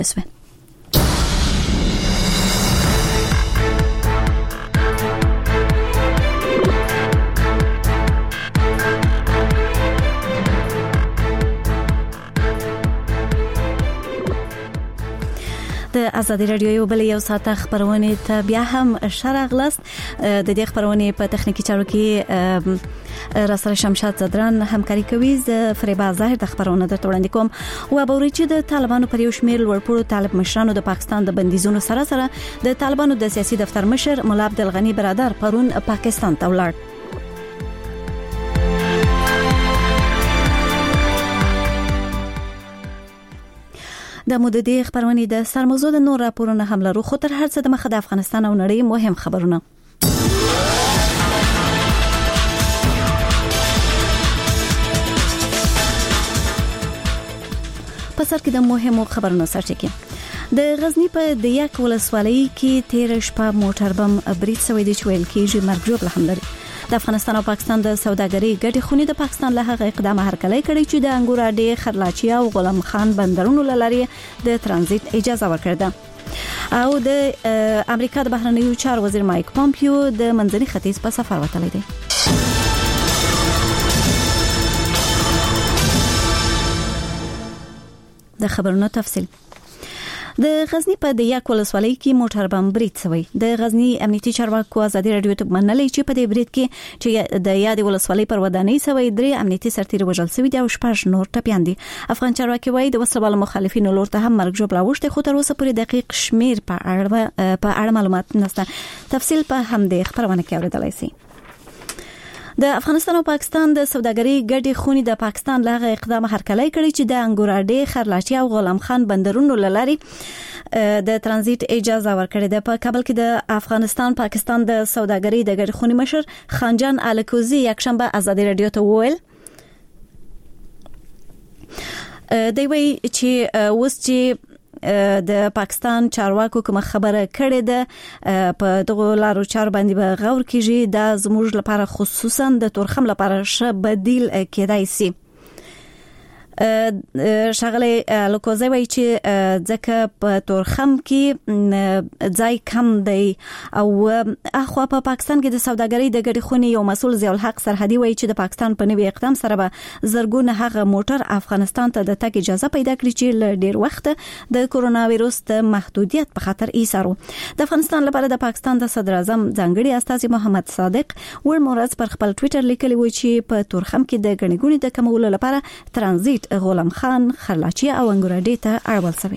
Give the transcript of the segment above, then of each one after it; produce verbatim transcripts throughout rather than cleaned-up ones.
اسوه. د ازادي رادیو یو بل یو ساعت خبرونه ته بیا هم شرغلست. د دې خبرونه په تخنیکی چارو کې راسره شمشاد زدران همکاري کوي. ز فریبا ظاهر د خبرونه د وړاندې کوم او بوري چې د طالبانو پر یو شمیر لوړپوړو طالب مشرانو د پاکستان د بندیزونو سره سره د طالبانو د سیاسي دفتر مشر مولا عبدالغنی برادر پرون پاکستان ته ولاړ. د مودې خبرونه د سرموزو د نور راپورونه هم لرو، خو تر هر څه د مخه د افغانستان او نړۍ مهم خبرونه. په سر کې د مهمو خبرونو سرچینه د غزنی په د یک ولسوالۍ کې تیر شپه موټر بم برید شوی دی چې ویل کېږي مرګ ژوبله هم لري. د افغانستان او پاکستان د سوداګرۍ ګډې خونې د پاکستان له هغه اقدام هرکلی کړی چې د انګور اډې، خرلاچیا او غلام خان بندرونو لاري د ترانزیت اجازه ورکړه. او د امریکا د بهرنیو چارو وزیر مایک پامپیو د منځني ختیځ په سفر وتلی دی. د خبرونو تفصیل. د غزنی په د یک ولسوالۍ کې موټر بم برید شوی. د غزنی امنیتي چارواکو ازادي رادیو ته منلې چې په دې برید کې چې د یاد ولسوالۍ پر ودانۍ شوی درې امنیتي سرتیري وژل شوی دي او شپږ نور ټپیان دي. افغان چارواکي وایي د وسلوالو مخالفینو لور ته هم مرګ ژوبله وشته، خو تر اوسه پورې دقیق شمیر په اړه په اړه معلومات نشته. تفصیل په همدې خبرونه کې اوریدلای شئ. د افغانستان او پاکستان د سوداګرۍ ګډې خونې د پاکستان له اقدام هرکلی کړی چې د انګور اډې، خرلاچیا او غلام خان بندرونو لاري د ترانزیت اجازه ورکړې ده. په کابل کې د افغانستان پاکستان د سوداګرۍ د ګډې خونې مشر خانجان الکوزي یکشنبه ازادي رادیو ته وویل دی وی چې اوس چې د پاکستان چارواکو کوم خبره کړې ده په دغه لارو چار باندې به غور کیږي، دا زموږ لپاره خصوصا د تورخم لپاره ش بدیل کېدای شي. شغله لوکوزي وایي چې ځکه په تورخم کې ځای کم دی او اخوا په پاکستان کې د سوداګرۍ د ګډې خونې یو مسول ضیاء الحق سرحدي وایي چې د پاکستان په نوي اقدام سره به زرګونه هغه موټر افغانستان ته د تګ اجازه پیدا کړي چې ل ډیر وخت د کورونا وایروس د محدودیت په خاطر ایثارو. د افغانستان لپاره د پاکستان د صدر اعظم ځانګړي استاذ محمد صادق ور مورز پر خپل ټوئیټر لیکلی و چې په تورخم کې د ګڼګونې د کمولو لپاره ترانزیت غلام خان، خرلاچیا او انګور اډې ته اړول شوی.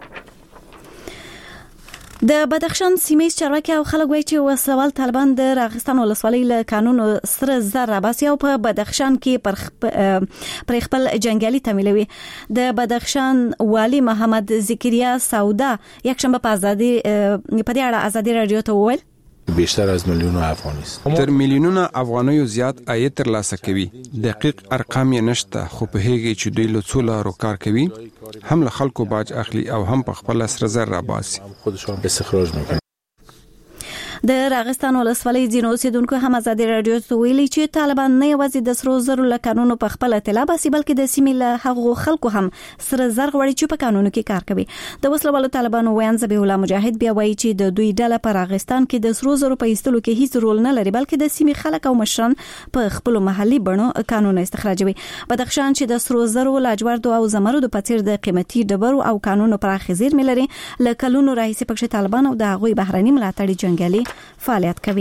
د بدخشان سیمې چارواکي او خلک وایي چې وسوال طالبان د راغستان ولسوالۍ له قانون سره زر راباسي او په بدخشان کې پر پر خپل جنگالي تمویلوي. د بدخشان والی محمد ذکریا سودا یکشنبه په ازادي په دې اړه ازادي رادیو ته وویل بیشتر از میلیون افغانی است. تر میلیونونه افغانیو زیات عاید ترلاسه کوي. دقیق ارقام یې نشته، خو په هغه چې دوی له څو لارو کار کوي، هم له خلکو باج اخلي او هم په خپل سر زر راباسي. خودشون استخراج میکنن. د راغستان ولسوالۍ ځینو اوسیدونکو هم ازادي رادیو ته ویلي چې طالبان نه یوازې د سرو زرو له قانونو په خپل اطلاع باسي بلکې د سیمې له هغو خلکو هم سره زر غوړي چې په قانونو کې کار کوي. د وسلوالو طالبانو ویان ذبیح الله مجاهد بیا وایي چې د دوی ډله په راغستان کې د سرو زرو په ایستلو کې هیڅ رول نه لري بلکې د سیمې خلک او مشران په خپل محلي بڼو قانون استخراجوي. بدخشان چې د سرو زرو، لاجوردو او زمرد په څیر د قیمتي ډبرو او قانونو پراخ زیرمې لري، له کلونو راهیسې پکې طالبان او د هغوی بهرني ملاتړي جنگالي فعالیت کوي.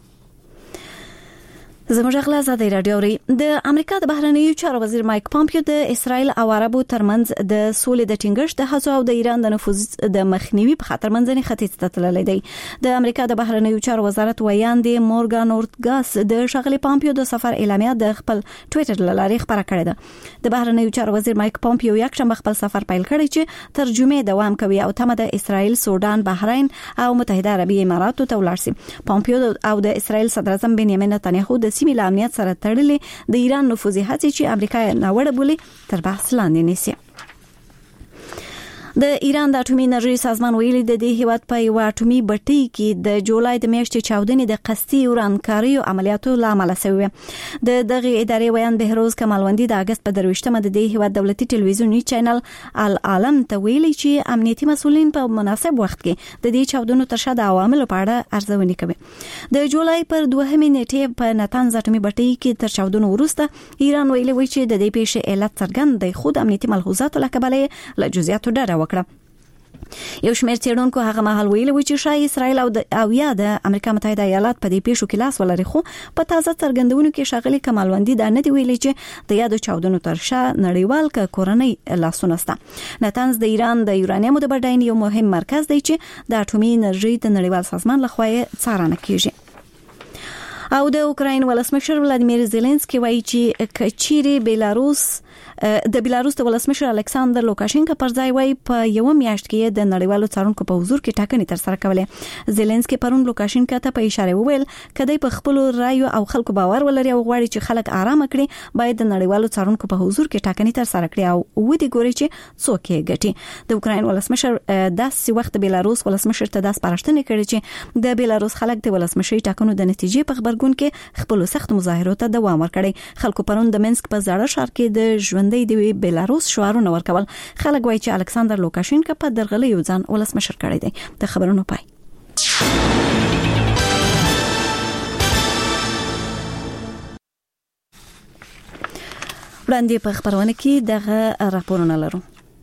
زموږ غلا ازادي رادیو ری د امریکا د بهرنیو چارو وزیر مایک پامپیو د اسرائیل او عربو ترمنځ د سولې د ټینګښت د هڅو او د ایران د نفوذ د مخنیوي په خاطر منځني ختیځ ته تللی دی. د امریکا د بهرنیو چارو وزارت ویاندې مورګان اورتګاس د شغلې پامپیو د سفر اعلامیه د خپل ټوئیټر لارې خبره کړې ده. د بهرنیو چارو وزیر مایک پامپیو یکشنبه خپل سفر پیل کړی چې ترجمه دوام کوي او تمه د اسرائیل، سودان، بحرین او متحده عربی اماراتو ته ولاړ شي. پامپیو او د اسرائیل صدر اعظم بنیامین نتنیاهو د سیمې له امنیت سره تړلې د ایران نفوذي هڅې چې امریکا ناوړه بولي تر بحث لاندې نیسي. د ایران د اټومي انرژي سازمان ویلي د دې هیواد په یو اټومي بټۍ کې د جولای د میاشتې چاودنې د قصدي ورانکاري او عملیاتو لامل شوی. د دغه ادارې ویان بهروز کمالوندی د اگست په درويشتمه د دې هیواد دولتي ټلویزیونی چینل العالم ته ویلي چې امنیتي مسولین په مناسب وخت کې د دې چاودنو تر شا د عواملو په اړه ارزونه کوي. د جولای پر دوهمې نیټې په نتنز اټومي بټۍ کې تر چاودنو وروسته ایران ویلي و چې د دې پیښې علت څرګند دی، خو د امنیتي ملحوظاتو له کبله له جزئیاتو ډډه وکړه. یو شمېر څېړونکو هغه مهال ویلي و چې شاید اسرائیل او د او یا د امریکا متحده ایالات په دې پیښو کې لاس ولري، خو په تازه څرګندونو کې ښاغلي کمالوندی دا نه دی ویلي چې د یادو چاودنو تر شا نړیوال ک کورنۍ لاسونه سته. نتنز د ایران د یورانیم د بډاینې یو مهم مرکز دی چې د اټومي انرژي د نړیوال سازمان لخوا څارنه کیږي. او د اوکراین ولسمشر ولادیمیر زيلنسکي وایي چې کچيري بیلاروس د بیلاروس د ولسمشر الکساندر لوکاشینکا پر ځای وایي په یو میاشت کې د نړیوالو څارونکو په حضور کې ټاکنې تر سره کولې. زيلنسکي پرون لوکاشینکا ته په اشاره وویل کدی په خپل رایو او خلکو باور ولري او غواړي چې خلک آرام کړي باید د نړیوالو څارونکو په حضور کې ټاکنې تر سره کړي او ودی ګوري چې څوک یې ګټي. د اوکراین ولسمشر داسې وخت بیلاروس ولسمشر ته داس پراشتنه کړي چې د بیلاروس خلک د ولسمشري ټاکنو د نتیجې په خبرګون کې خپل سخت مظاهرات ته دوام ورکړي. خلکو پرون د منسک په زړه ښار کې د ژوندۍ د بیلاروس شعارونه ورکول. خلک وایي چې الکساندر لوکاشینکا په درغلي یو ځان ولسمشر کړی دی. د خبرونو پای. وړاندې په خبرونه کې دغه راپورونه لرو.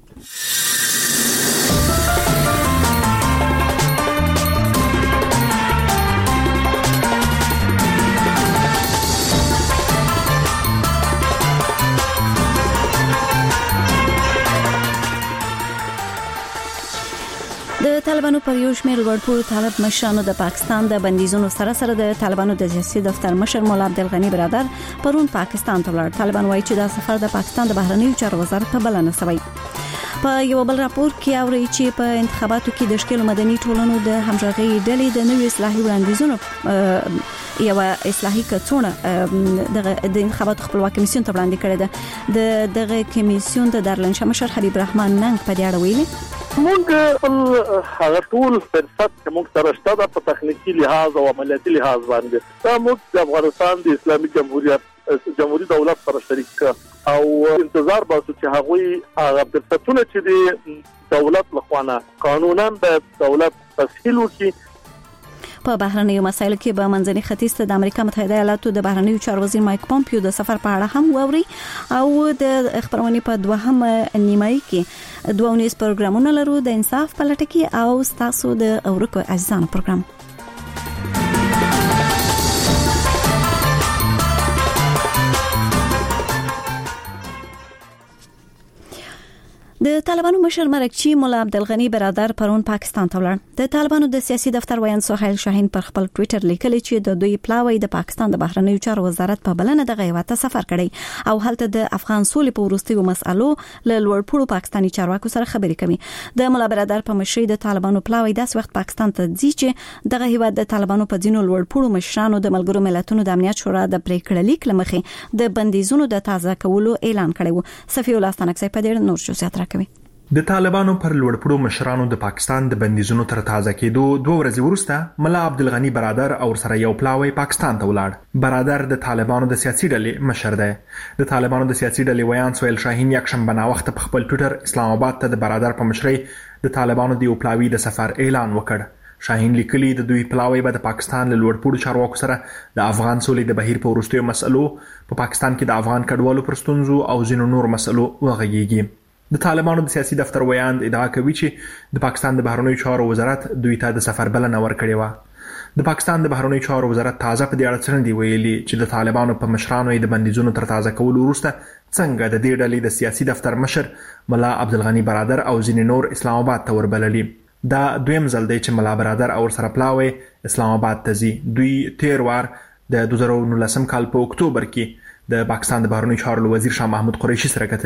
د طالبانو پر یو شمېر لوړپوړو طالب مشرانو د پاکستان د بندیزونو سره سره د طالبانو د سیاسي دفتر مشر مولا عبدالغنی برادر پرون پاکستان ته ولاړ. طالبان وایي چې دا سفر د پاکستان د بهرنیو چارو وزارت په بلنه شوی. په یو بل راپور کې اوري چې په انتخاباتو کې د شکل مدني ټولنو د همغږي ډلې د نوې اصلاحي وړاندیزونو یو اصلاحي کڅوړه د انتخاباتو خپلواکي کمیسیون ته وړاندې کړې ده. د دغه کمیسیون د دارالانشا مشر حبیب رحمان ننګ په دې اړه ویلي موږ خپل هغه ټول فرصت چې موږ سره شته د په تخنیکی لحاظ او عملیاتي لحاظ باندې دا موږ د افغانستان د اسلامي جمهوریت جمهوریت دولت سره شریک او انتظار باسو چې هغه هغه فرصتونه چې د دولت لخوا قانونا د دولت تسهیل وکړي. په بهرنیو مسایلو کې به منځني ختیځ ته د امریکا متحده ایالاتو د بهرنیو چارو وزیر مایک پومپیو د سفر په اړه هم ووري او د خبرونه په دوهم نیمایي کې دوه ونیس پروګرامونه لرو د انصاف په لټه کې او ستاسو د اورکو عزیزانو پروګرام. د طالبانو مشر مرکچی مولا عبدالغنی برادر پرون پاکستان ته ولاړ. د طالبانو د سیاسي دفتر ویان سهیل شاهین پر خپل ټوئیټر لیکلی چې د دوی پلاوی د پاکستان د بهرنیو چارو وزارت په بلنه د غیوته سفر کړی او هلته د افغان سولې په وروستیو مسالو له لوړپوړو پاکستاني چارواکو سره خبرې کوي. د مولا برادر په مشرۍ د طالبانو پلاوی داس وخت پاکستان ته ځي چې دغه هیواد د طالبانو په ځینو لوړپوړو مشرانو د ملګرو ملتونو د امنیت شورا د پریکړه لیک لمخې د بندیزونو د تازه کولو اعلان کړی و. صفی الله ستانکسي په دې نور جزئیات راکوي. د طالبانو پر لوړپوړو مشرانو د پاکستان د بندیزونو تر تازه کېدو دوه ورځې وروسته مولا عبدالغنی برادر او سره یو پلاوی پاکستان ته ولاړ. برادر د طالبانو د سیاسي ډلې مشر دی. د طالبانو د سیاسي ډلې ویان سهیل شاهین یکشنبه ناوخته په خپل ټوئیټر اسلام آباد ته د برادر په مشرۍ د طالبانو د یو پلاوی د سفر اعلان وکړ. شاهین لیکلی د دوی پلاوی به د پاکستان له لوړپوړو چارواکو سره د افغان سولې د بهیر په وروستیو مسلو په پاکستان کې د افغان کډوالو پر ستونزو او ځینو نور مسلو وغږیږي. د طالبانو د سیاسي دفتر ویان ادعا کوي چې د پاکستان د بهرنیو چارو وزارت دوی ته د سفر بلنه ورکړې و. د پاکستان د بهرنیو چارو وزارت تازه په دې اړه څرګندي ویلي چې د طالبانو په مشرانو د بندیزونو تر تازه کولو وروسته څنګه د دې ډلې د سیاسي دفتر مشر مولا عبدالغنی برادر او ځینې نور اسلام آباد ته وربللي. دا دویم ځل دی چې مولا برادر او سره پلاوی اسلام آباد ته ځي. دوی تیر وار د دوه زره نولسم کال په اکتوبر کې د پاکستان د بهرنیو چارو وزیر شاه محمود قریشي سره کتلی وو.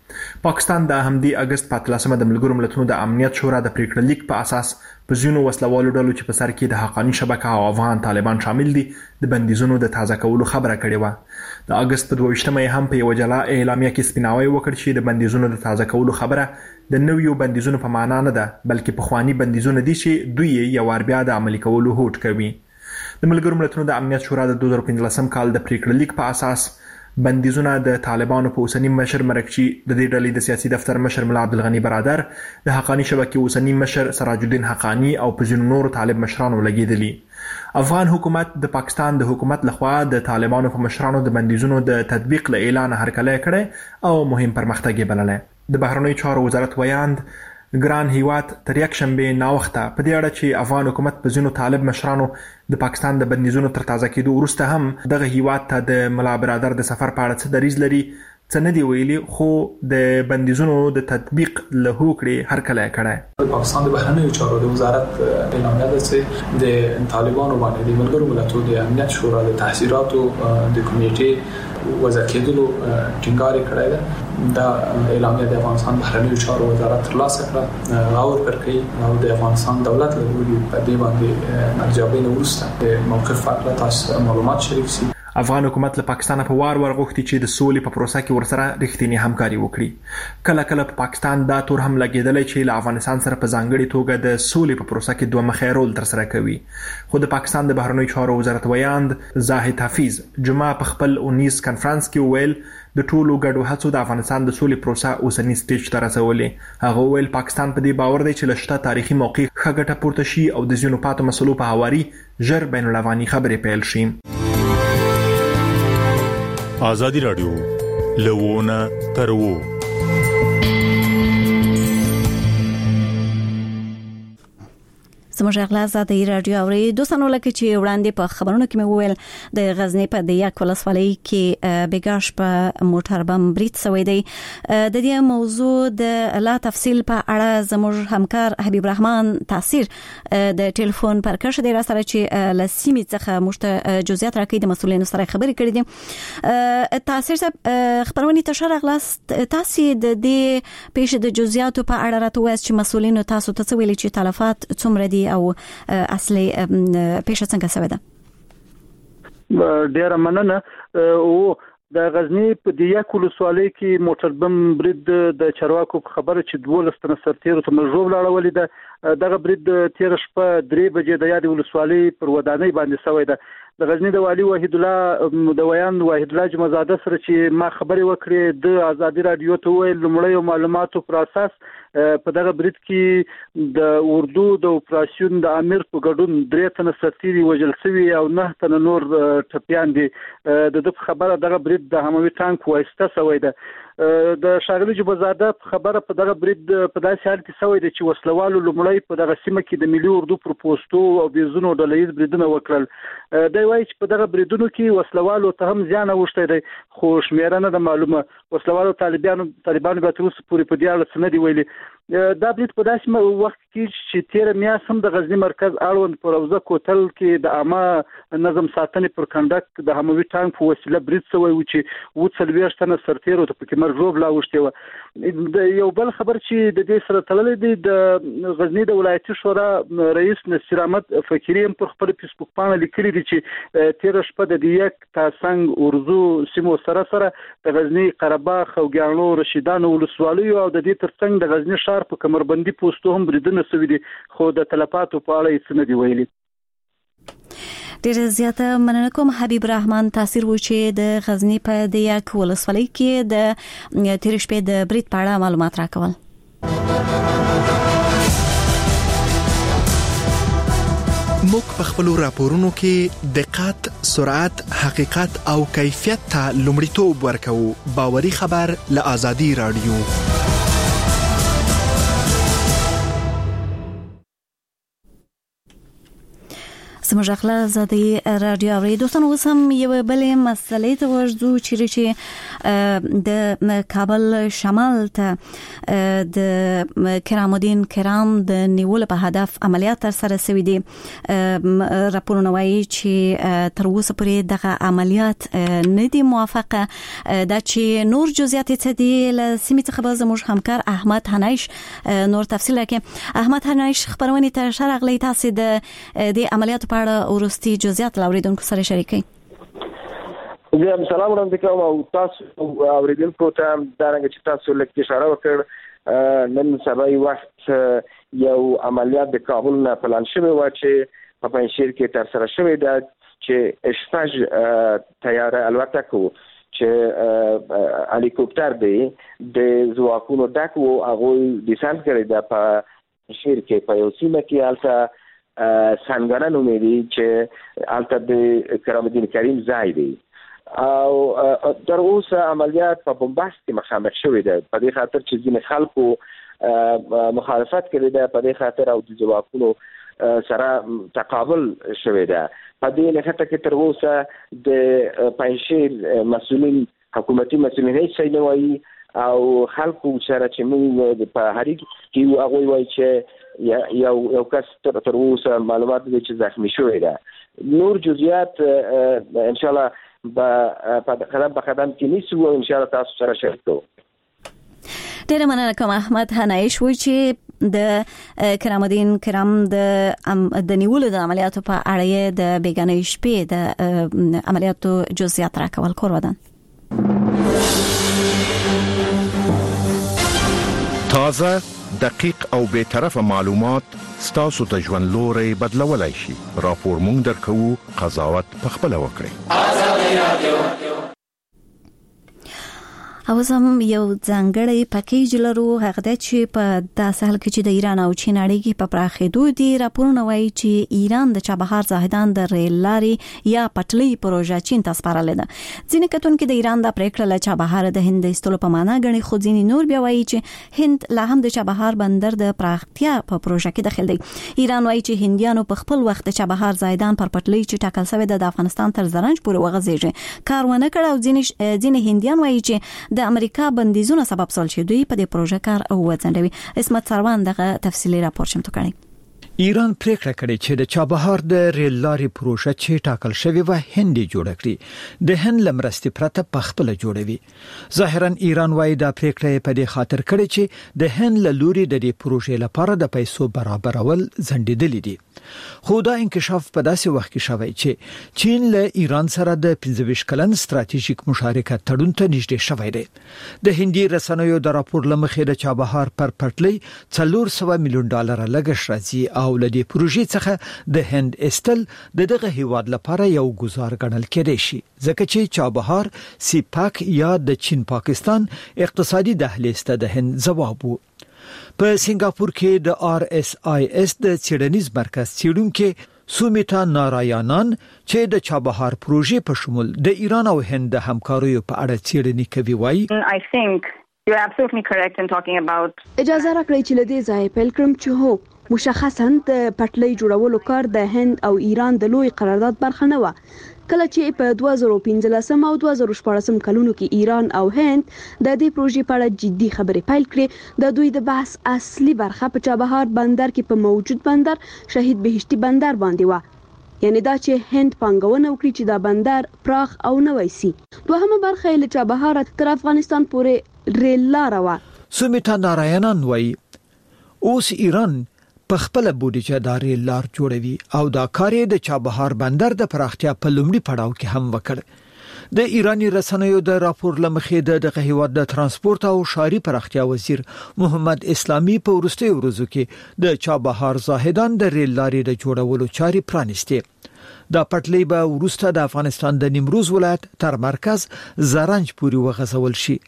پاکستان د همدې اگست په اتلسمه د ملګرو ملتونو د امنیت شورا د پریکړه لیک په اساس په ځینو وسلوالو ډلو چې په سر کې د حقاني شبکه او افغان طالبان شامل دي د بندیزونو د تازه کولو خبره کړې وه. د اگست په دوه ویشتمه هم په یو جلا اعلامیه کې سپیناوی وکړ چې د بندیزونو د تازه کولو خبره د نویو بندیزونو په معنا نه ده، بلکې پخواني بندیزونه دي چې دوی یې یو وار بیا د عملي کولو هوډ کوي. د ملګرو ملتونو د امنیت شورا د دوه زره پنځلسم کال د پریکړه لیک په اساس بندیزونه د طالبانو په اوسنی مشر مرکچی د دې ډلې د سیاسي دفتر مشر ملا عبدالغنی برادر، د حقانی شبکې اوسنی مشر سراج الدین حقانی او په ځینو نورو طالب مشرانو لګیدلی. افغان حکومت د پاکستان د حکومت لخوا د طالبانو په مشرانو د بندیزونو د تطبیق له اعلان هرکلی کړی او مهم پرمختګ یې بللی. د بهرنیو چارو وزارت ویاند ګران هیواد تر یک شنبه ناوخته په دې اړه چې افغان حکومت په ځینو طالب مشرانو د پاکستان د بندیزونو تر تازه کېدو وروسته هم دغه هیواد ته د ملا برادر د سفر په اړه څه دریځ لري څه نه دی ویلي، خو د بندیزونو د تطبیق له هوکړې هرکلی کړی. پاکستان د بهرنیو چارو د وزارت اعلامیه ده چې د طالبانو باندې د ملګرو ملتونو د امنیت شورا د تحصیلاتو د کمیټې وضع کېدلو ټینګار کړی ده. دا اعلامیه د افغانستان بهرنیو چارو وزارت ترلاسه کړه، غور پر کوي او د افغانستان دولت له لوري په دې باندې ارزیابي وروسته د موقف په اړه تاسو معلومات شریک شي. افغان حکومت له پاکستان په وار ور غوښتي چې د سولې په پروسه کې ورسره رښتینی همکاري وکړي. کله کله په پاکستان دا تور هم لګیدلی چې له افغانستان سره په ځانګړي توګه د سولې په پروسه کې دوه مخی رول ترسره کوي. خو د پاکستان د بهرنیو چارو وزارت ویاند زاهد حفیظ جمعه په خپل اونیز کانفرنس کې ویل د ټولو ګډو هڅو د افغانستان د سولې پروسه اوسنی سټیج ته رسولې. هغه ویل پاکستان په دې باور دی چې له شته تاریخي موقع ښه ګټه پورته شي او د ځینو پاتو مسلو په هواري ژر بین الافغاني خبرې پیل شي. آزادی رادیو لوونه ترو زموږ اغلا آزادی رادیو اوري دوستانو، لکه چې وړاندې په خبرونو کې مې وویل د غزنی په د یک ولسوالۍ کې بګاش په موټر بم برید شوی دی. د دې موضوع د لا تفصیل په اړه زموږ همکار حبیب رحمان تاثیر د ټلیفون پر کښ دی را سره چې لسیمې څخه مشته جزئیات راکې د مسولینو سره خبرې کړې دي. تاثیر صاحب خبرونه تشر اغلاست تاسو د دې پیښې د جزئیاتو په اړه راته وایي چې مسولینو تاسو ته ویلي چې تلفات څومره دي او اصلي پیښه څنګه شوې ده؟ ډیره مننه. او د غزنی په د یک ولسوالۍ کې موټر بم برید د چارواکو خبره چې دولس تنه سرتیرو ته مجروب لاړولې ده. دغه برید تیر شپه درې بجې د یاد ولسوالۍ پر ودانۍ باندې شوی ده. د غزنی د والی وحید الله د ویان وحید الله جمعزاده سره چې ما خبرې وکړې د آزادی رادیو ته ویل لومړی معلوماتو پر اساس په دغه برید کې د اردو د اپراسیون د امیر په ګډون درې تنه سرتیري وژل شوي او نه تنه نور ټپیان دي. د دغه خبره دغه برید د حموي ټانک واسطه شوی ده. د شاغلی جمعزاده خبره په دغه برید په داسې حال کې شوی دی چې وسلوالو لومړی په دغه سیمه کې د ملي اردو پر پوسټو او بیزونو ډلهیز بریدونه وکړل. دی وایي چې په دغه بریدونو کې وسلوالو ته هم زیان اوښتی دی، خو شمیره نه ده معلومه. وسلوالو طالبانو طالبانو به تر اوسه پورې په دې اړه څه نه دي ویلي. دا برید په داسې وخت کې چې تیره میاشت هم د غزنی مرکز اړوند په روضه کوتل کې د عامه نظم ساتنې پر کنډک د حموي ټانک په وسیله برید شوی و چې اووه څلوېښت تنه سرتیرو ته پکې مرګ لا اوښتې وه. د یو بل خبر چې د دې سره تړلی دی، د غزنی د ولایتي شورا رئیس نصیر احمد فقیري هم پر خپل فیسبوک باندې لیکلي دي چې تیره شپه د دیک تاسنګ اورزو سیمو سره سره د غزنی قرهباغ خوګیاڼو رشیدانو ولسوالیو او د دې ترڅنګ د غزنی ښار په کمربندي پوسټو هم بریدونه شوي دي، خو د تلفاتو په اړه هیڅ نه دي ویلي. ډېر زیاته مننه کوم حبیب رحمان تاثیر و چې د غزنی په د یک ولسوالۍ کې د تیر شپې د برید په اړه معلومات راکول. موږ په خپل راپورونو کې دقت، سرعت، حقیقت او کیفیت ته لومړیتوب ورکوو. باوري خبر له آزادی رادیو. زموږ خپل زادي رادیو اوري دوستان اوس هم یو بلې مسلې ته ورځو چې د کابل شمال ته د کرام الدین کرام د نیول په هدف عملیات تر سره شوې دي. راپورونه وايي چې تر اوسه پورې دغه عملیات نه دي موافقه. دا چې نور جزئیات څه دي له سیمې څخه به زموږ همکار احمد حنایش نور تفصیل راکړي. احمد حنایش خبرونه ته شرغلې تاسو د د عملیاتو په اړه ورستي جزئیات لاوریدونکو سره شریکي. زه هم سلام وړاندې کوم او تاسو اوریدونکو ته دا رنګ چې تاسو لکه اشاره وکړ نن سبا یو وخت یو عملیات د کابل نه پلان شوی و چې په پنځیر کې تر سره شوی دا چې اشفاج تیاره الوتکه کو چې هلیکوپټر دی د ځواکونو ډک وو هغه ډیسانټ کړی دا په شیر کې په یو سیمه کې الته څنګه نو مې دي چې الته د کرام الدین کریم ځای دی او تر اوسه عملیات په بمباست کې مخامخ شوې ده. په دې خاطر چې ځینې خلکو مخالفت کړی ده په دې خاطر او د ځواکونو سره تقابل شوې ده. په دې لخوا کې تر اوسه د پنځیر مسؤلین حکومتي مسؤلین هیڅ نه وایي او خلکو سره چې موږ په هریک کې هغه وایي چې یو یو کس تر اوسه معلومات دي چې زخمی شوی ده. نور جزئیات ان شاء الله په قدم په قدم کې نیسو او ان شاء الله تاسو سره شریک کوو. ډیره مننه کوم احمد حنایش وایي چې د کرام الدین کرام د د نیولو د عملیاتو په اړه د بیگانه شپې د عملیاتو جزئیات راکول کور ودان. تازه دقیق او به طرفه معلومات ستاسو ته ژوند لوري بدلولای شي. راپور مونږ درکو قضاوت په خپل وکړي. او زم یو ځانګړی پکیج لرو هغه د چې په داسې حال کې چې د ایران او چین اړیکې په پراخېدو دي. راپورونه وایي چې ایران د چابهار زاهدان د ریل لارې یا پټلۍ پروژه چین ته سپارلې ده. ځینې کتونکو د ایران د پریکړه له چابهار د هند ایستلو په معنا غني، خو ځینې نور بیا وایي چې هند لا هم د چابهار بندر د پراختیا په پروژه کې دخل دی. ایران وایي چې هندیانو په خپل وخت د چابهار زاهدان پر پټلۍ چې ټاکل شوی د افغانستان تر زرنج پورې وغځېږي کار ونه کړ او ځینې ځینې هندیان وایي چې د امریکا بندیزونه سبب سول شي دوی په دې پروژه کار او وځنډوي. اسمت سروان دغه تفصیلی راپور چمتو کړی. ایران پریکړه کړې چې د چابهار د ریل لارې پروژه چې ټاکل شوی و هند جوړ کړي د هند لمرستي پرته په خپل جوړوي. ظاهرا ایران وايي دا پریکړه په دې خاطر کړې چې د هند له لوري د دې پروژې لپاره د پیسو برابرول ځنډېدل دي. خو دا انکشاف په داسې وخت کې شوی چې چین له ایران سره د پنځه ویشت کلن ستراتیژیک مشارکت تړون ته نږدې شوی دی. د هندي رسنیو د راپور لمخې د چابهار پر پټلۍ څلور سوه میلیون ډالر لګښت راځي او له دې پروژې څخه د هند استل د دغه هیواد لپاره یو گزار ګڼل کېدای شي ځکه چې چابهار سیپاک یا د چین پاکستان اقتصادي دهلیز ته د هند ځواب وو. په سنگاپور کې د آر اس آی اس د څېړنیز مرکز څېړونکو سومیتا نارایانان چې د چابهار پروژې په شمول د ایران او هند د همکاریو په اړه څېړنې کوي وایي I think you're absolutely correct in talking about اجازه راکړئ چې لدې ځای پیل کړم چې هو مشخصاً د پټلۍ جوړولو کار د هند او ایران د لوی قرارداد برخه نه و. کله چې په دوه زره پنځلس او دوه زره شپږ کلونو کې ایران او هند د دې پروژې په اړه جدي خبرې پیل کړې د دوی د بحث اصلي برخه په چابهار بندر کې په موجود بندر شهید بهشتي بندر باندې و. یعنی دا چې هند پانګونه وکړي چې دا بندر پراخ او نوی سي. دوهمه برخه له چابهار تر افغانستان پورې ریل لار و. سومیتا نارایانان وایي اوس ایران په خپل بودیجه د ریل لار جوړوي او دا کار د چابهار بندر د پراختیا په لومړي پړاو کې هم وکړ. د ایرانی رسنیو د راپور لمخې د دغه هیواد د ترانسپورت او ښاري پراختیا وزیر محمد اسلامي په وروستي ورځو کې د چابهار زاهدان د ریل لارې د جوړولو چارې پرانیستې. دا پټلۍ به وروسته د افغانستان د نیمروز ولایت تر مرکز زرنج پورې وغځول شي.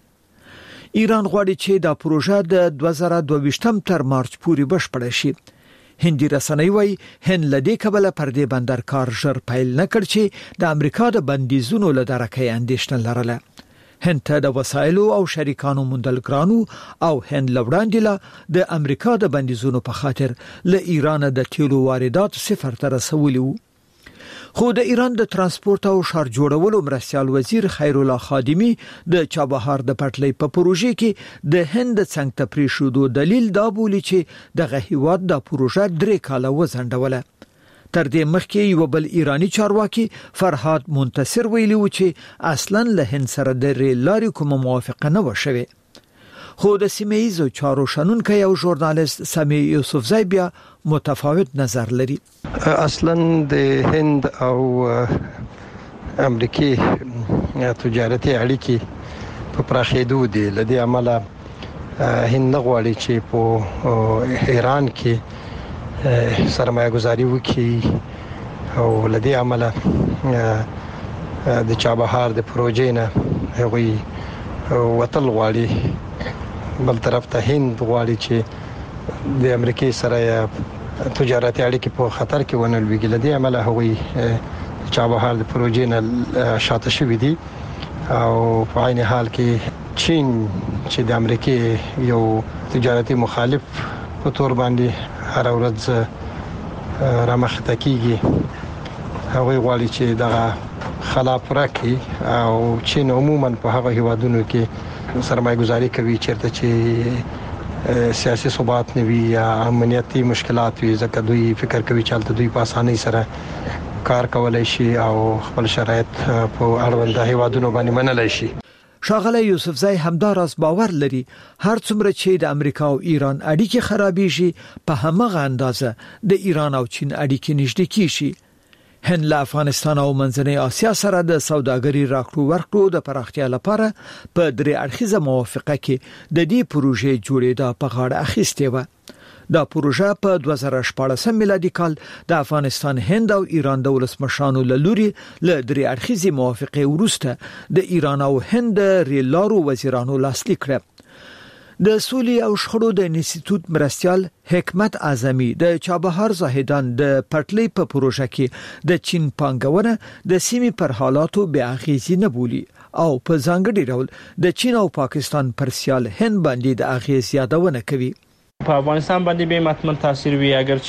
ایران غواړي چې دا پروژه د دوه زره دوه ویشت تر مارچ پورې بشپړه شي. هندي رسنۍ وايي هند لدې کبله پر دې بندر کار ژر پیل نه کړ چې د امریکا د بندیزونو له درکې اندېښنه لرله. هند ته د وسایلو او شریکانو موندل ګرانو او هند لوړاندې له د امریکا د بندیزونو په خاطر له ایران د تیلو واردات صفر ته رسولي وو. خو د ایران د ترانسپورت او ښار جوړولو مرستيال وزیر خیر الله خادمی د چابهار د پټلۍ په پروژې کې د هند څنګه ته پریښودو دلیل دا بولی چې دغه هیواد د پروژه درې کاله وزندوله. تر دې مخکې یو بل ایرانی چارواکي فرهاد منتصر ویلي و چې اصلا له هند سره د ریل لارې کومه موافقه نه و شوې. خو د سیمه‌ایزو چارو شنونکی او ژورنالیست سمی یوسفزی بیا متفاوت نظر لري. اصلا د هند او امریکای تجارتي اړیکې په پراخېدو دي. لدې عمله هند نه غواړي چې په ایران کې سرمایه گذاري وکړي او لدې عمله د چابهار د پروژې نه هغوی وتل غواړي. بل طرف ته هند غواړي چې د امریکای سره تجارتي اړیکې په خطر کې ونه لويږي. لدې عمله هغوی چابهار د پروژې نه شاته شوي دي او په عین حال کې چین چې د امریکای یو تجارتي مخالف په تور باندې هر ورځ رامخته کیږي هغوی غواړي چې دغه خلا پوره کړي او چین عموما په هغه هیوادونو کې سرمایه گذاری کوي چیرته چې سیاسي ثبات نه وي یا امنیتي مشکلات وي ځکه دوی فکر کوي چې دوی په اسانۍ سره کار کولای شي او خپل شرایط په اړوند هیوادونو باندې منلای شي. ښاغلی یوسفزی همداراز باور لري هر څومره چې د امریکا او ایران اړیکې خرابېږي په همغه اندازه د ایران او چین اړیکې نږدې کیږي. هند له افغانستان او منځنۍ اسیا سره د سوداګرۍ راکړو ورکړو د پراختیا لپاره په درې اړخیزه موافقه کې د دې پروژې جوړېدا په غاړه اخیستې و. دا پروژه په دوه زره شپاړس میلادي کال د افغانستان هند او ایران د ولسمشرانو له لوري له درې اړخیزې موافقې وروسته د ایران او هند ریل لارو وزیرانو لاسلیک کړه. د سولې او شخړو د انسټیټیوټ مرستيال حکمت اعظمي د چابهار زاهدان د پټلۍ په پروژه کې د چین پانګونه د سیمې پر حالاتو بیا اغیزي نه بولی او په ځانګړي ډول د چین او پاکستان پر سیال هند باندې د اغیز یادونه کوي. په افغانستان باندې به متمن تاثیر وي اگر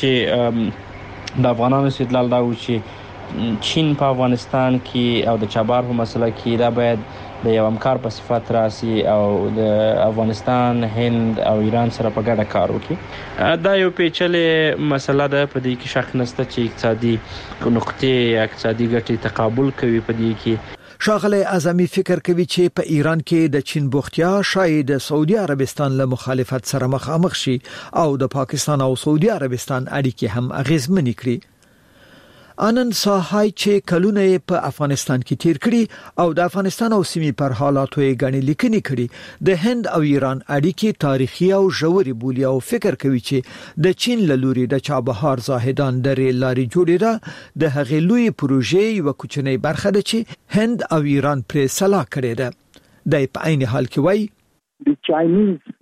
چې د افغانانو استدلال دا و چې چین په افغانستان کې او د چابهار په مسله کې دا باید د یو همکار په صفت راسي او د افغانستان هند او ایران سره په ګډه کار وکړي. دا یو پیچلې مسله ده په دې کې شک نشته چې اقتصادي نقطې اقتصادي ګټې تقابل کوي په دې کې. ښاغلی اعظمي فکر کوي چې په ایران کې د چین بوختیا شاید د سعودي عربستان له مخالفت سره مخامخ شي او د پاکستان او سعودي عربستان اړیکې هم اغیزمنې کړي. آنن ساهای چې کلونه په افغانستان کې تیر کړي او د افغانستان او سیمې پر حالاتو یې غني لیکنې کړي د هند او ایران اړیکې تاریخي او ژورې بولی او فکر کوي چې د چین له لوري د چابهار زاهدان د ریل لارې جوړېدا د هغې لوی پروژې یو کوچنی برخه ده چې هند او ایران پرې صلاح کړې ده. د په عین حال کې وایي د چاینیز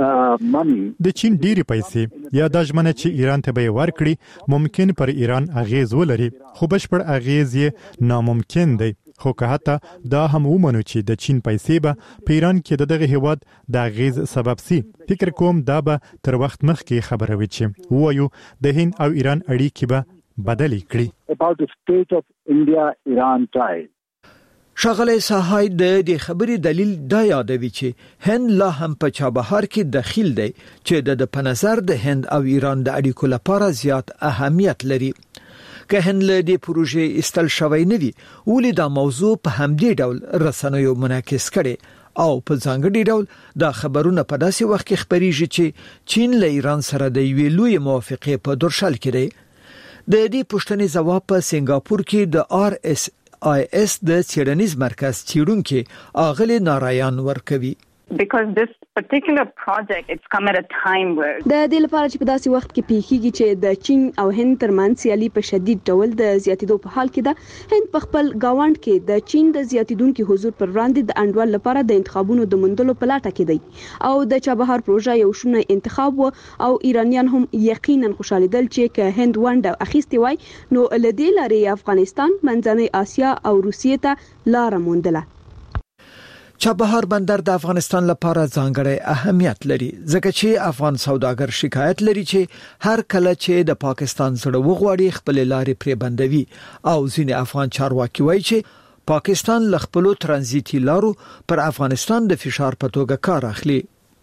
د چین ډېری پیسې یا د ژمنه چې ایران ته به ورکړي ممکن پر ایران اغیز ولري خو بشپړ اغیز یې ناممکن دی. خو که حتی دا هم ومنو چې د چین پیسې به په ایران کې د دغه هیواد د اغیز سبب سي فکر کوم دا به تر وخت مخکې خبره وي چې وایو د هند او ایران اړیکې به بدلې کړي. about the state of India Iran ties. ښاغلی ساهای د دې خبرې دلیل دا یادوي چې هند لا هم په چابهار کې دخیل دی چې د په نظر د هند او ایران د اړیکو لپاره زیات اهمیت لري. که هند له دې پروژې استل شوی نه وي ولې دا موضوع په همدې ډول رسنیو منعکس کړي او په ځانګړي ډول دا خبرونه په داسې وخت کې خبريږي چې چین له ایران سره د یوې لوی موافقې په درشل کې دی. د دې پوښتنې ځواب په سنگاپور کې د آر اس آی اس د څېړنیز مرکز څېړونکي اغلی نارایان ورکوي. because this particular project it's come at a time where د دې لپاره چې په داسې وخت کې پیښیږي چې د چین او هند ترمنځ سیالي په شدید ډول د زیاتیدو په حال کې ده. هند په خپل گاوند کې د چین د زیاتیدونکو حضور پر وړاندې د انډول لپاره د انتخابونو د مندلو په لټه کې دی او د چابهار پروژه یو شونه انتخاب و او ایرانیان هم یقینا خوشاله دل چې که هند ونډه اخیستي وای نو لدې لارې افغانستان منځنۍ اسیا او روسیې ته لار موندله. چابهار بندر د افغانستان لپاره ځانګړی اهمیت لري ځکه چې افغان سوداګر شکایت لري چې هر کله چې د پاکستان زړه وغواړي خپل لارې پرې بندوي او ځینې افغان چارواکي وایي چې پاکستان ل خپل ترانزیتي لارو پر افغانستان د فشار په توګه کار اخلي.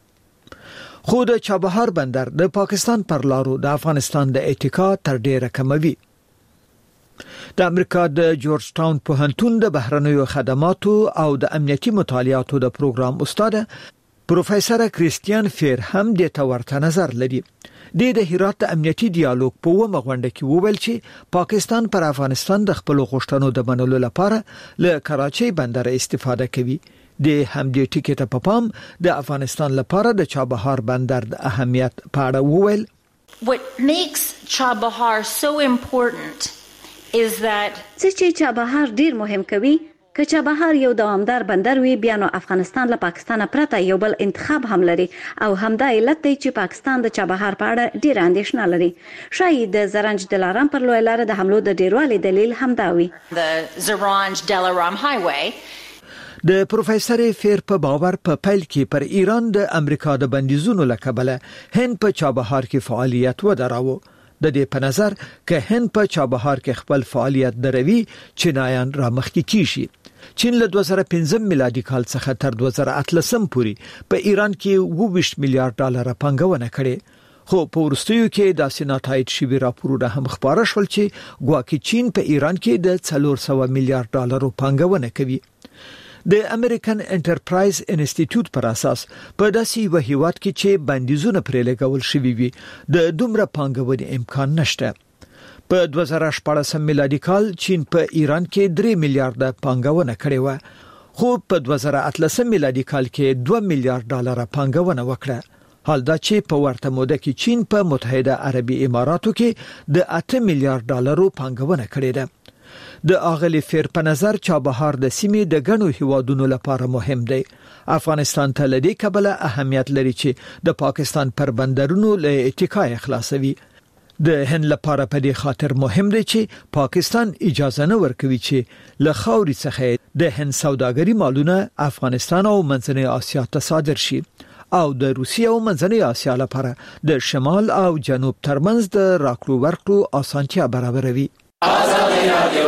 خو د چابهار بندر د پاکستان پر لارو د افغانستان د اتکا تر ډیره کموي. د امریکا د جورج ټاون پوهنتون د بهرنیو خدماتو او د امنیتي مطالعاتو د پروګرام استاد پروفیسور کریستیان فیر هم د تورته نظر لري. د هرات د امنیتي ډیالوګ په ومه غونډه کې وویل چې پاکستان پر افغانستان د خپل غوښتنو د منلو لپاره له کراچۍ بندر استفاده کوي. د همدې ټکی ته په پام د افغانستان لپاره د چابهار بندر د اهمیت په اړه وویل. What makes Chabahar so important is that چې چابهار ډیر مهم کوي که چابهار یو دوامدار بندر وي بیا نو افغانستان له پاکستان پرته یو بل انتخاب هم لري او همدا علت دی چې پاکستان د چابهار په اړه ډیر اندېښنه لري. شاید د زرنج دلارام پر لوی لار د حملو د ډیروالي دلیل همدا وي. the Zaranj Delaram highway. د پروفیسور فیر په باور په پیل کې پر ایران د امریکا د بندیزونو لکبله هند په چابهار کې فعالیت ودراوه. د دې په نظر که هند په چابهار کې خپل فعالیت دروي چینایان را مخکې کیږي. چین له دوه زره پنځم میلادي کال څخه تر دوه زره اتلسم پورې په ایران کې اوه ویشت میلیارډ ډالر پانګونه کړې. خو په ورستیو کې د سیناتایټ شوی راپورونه هم خبره شول چې ګواکې چین په ایران کې د څلور سوه میلیارډ ډالر پانګونه کوي. د امریکن انټرپرایز انسټیټیوټ پر اساس په داسې یو هیواد کې چې بندیزونه پرې لګول شوي وي د دومره پانګونې امکان نشته. په دوه زره شپاړسم میلادي کال چین په ایران کې درې میلیارډ پانګونه کړې و خو په دوه زره اتلسم میلادي کال کې دوه میلیارډ ډالر پانګونه وکړه. حال دا چې په ورته موده کې چین په متحده عربي اماراتو کې د اته میلیارډ ډالرو پانګونه کړې ده. د اغلی فیر په نظر چابهار د سیمې د غنو هیوادونو لپاره مهم دی. افغانستان ته لدی کبله اهمیت لري چې د پاکستان پر بندرونو له اتکای خلاصوي. د هند لپاره په دې خاطر مهم دی چې پاکستان اجازه نه ورکوي چې له خاوري څخه د هند سوداګري مالونه افغانستان او منځنۍ اسیا ته صادر شي او د روسیې او منځنۍ اسیا لپاره د شمال او جنوب ترمنځ د راکړو ورکړو اسانتیا برابروي. آزادی رادیو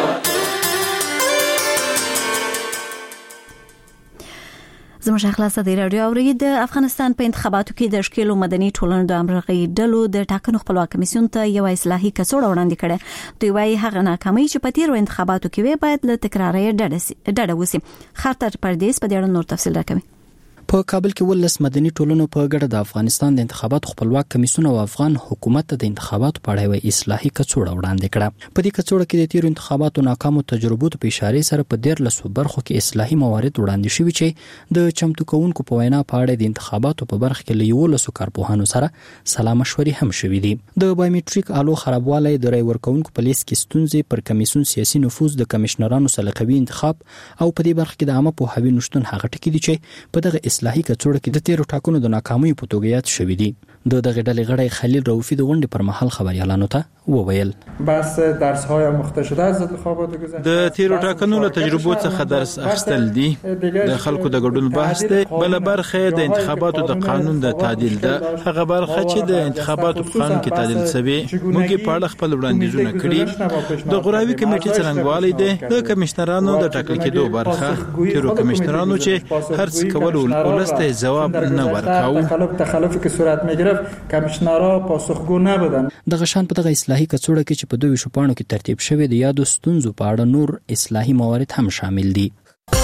زموږ خلاصه دی رادیو اوري د افغانستان په انتخاباتو کې د شکیلو مدني ټولنو د امرغي ډلو د ټاکنو خپلواک کمیسیون ته یو اصلاحي کڅوړه وړاندې کړه. دوی وايي هغه ناکامي چې په تیرو انتخاباتو کې وي باید له تکراري ډډه وسی. خاطر پردیس په دې اړه نور تفصیل راکوي. په کابل کې ولس مدني ټولنو په ګډه د افغانستان د انتخاباتو خپلواک کمیسیون او افغان حکومت ته د انتخاباتو په اړه یو اصلاحي کڅوړه وړاندې کړه. په دې کڅوړه کې د تیرو انتخاباتو ناکامو تجربو په اشاره سره په ډیر لسو برخو کې اصلاحي موارد وړاندې شوي چې د چمتو کوونکو په وینا په اړه د انتخاباتو په برخه کې له یو لسو کارپوهانو سره سلا مشورې هم شوې دي. د بایومټریک آلو خرابوالی د رای ورکوونکو په لیست کې ستونزې پر کمیسیون سیاسي نفوذ د کمشنرانو سلیقوي انتخاب او په دې برخه کې د عامه پوهاوي نشټون هغه ټکي دي چې په دغه اصلاحي کڅوړه کې د تیرو ټاکنو د ناکامۍ په توګه یاد شوې دي. د دغه ډلې غړی خلیل رؤفی د غونډې پر مهال خبريالانو ته وویل بس درس های آموخته شده از انتخابات گذشته د تیرو ټاکنو له تجربو څخه درس اخیستل دي. د خلکو د ګډون بحث دی. بل برخه د انتخاباتو د قانون د تعدیل ده. هغه برخه چې د انتخاباتو په قانون کې تعدیل شوی موږ په اړه خپل وړاندیزونه کړي. د غوراوي کمیټې څرنګوالي دي د کمشنرانو د ټاکل کېدو برخه تیرو کمشنرانو چې هرڅ کول ولسته جواب نه ورکاو. تخلف تخلفی که صورت میگرفت کمشنرا پاسخگو نبودن. دغه شان په دغه اصلاحي کڅوړه کې چې په دوه شپانو کې ترتیب شوی د یادو ستونزو په اړه نور اصلاحي موارد هم شامل دي.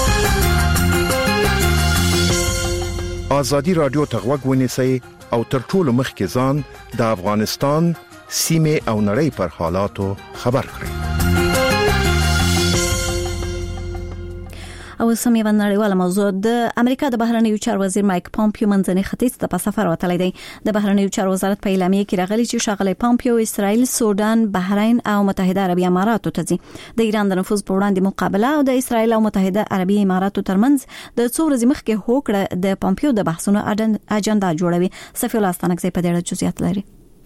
آزادی رادیو ته غوږ ونیسئ او تر ټولو مخکې ځان د افغانستان سیمه او نړۍ پر حالاتو خبر کړئ. او سمې ونړیواله موضوع د امریکا د بهرنیو چارو وزیر مایک پامپیو منځني ختیځ ته په سفر وتلی دی. د بهرنیو چارو وزارت په اعلامیه کې راغلی چې ښاغلی پامپیو اسرائیل، سودان، بحرین او متحده عربی اماراتو ته ځي. د ایران د نفوذ په وړاندې مقابله او د اسرائیل او متحده عربی اماراتو ترمنځ د څو ورځې مخکې هوکړه د پامپیو د بحثونو اجنډا جوړوي. صفی الله ستانکزی په دې اړه جزئیات لري.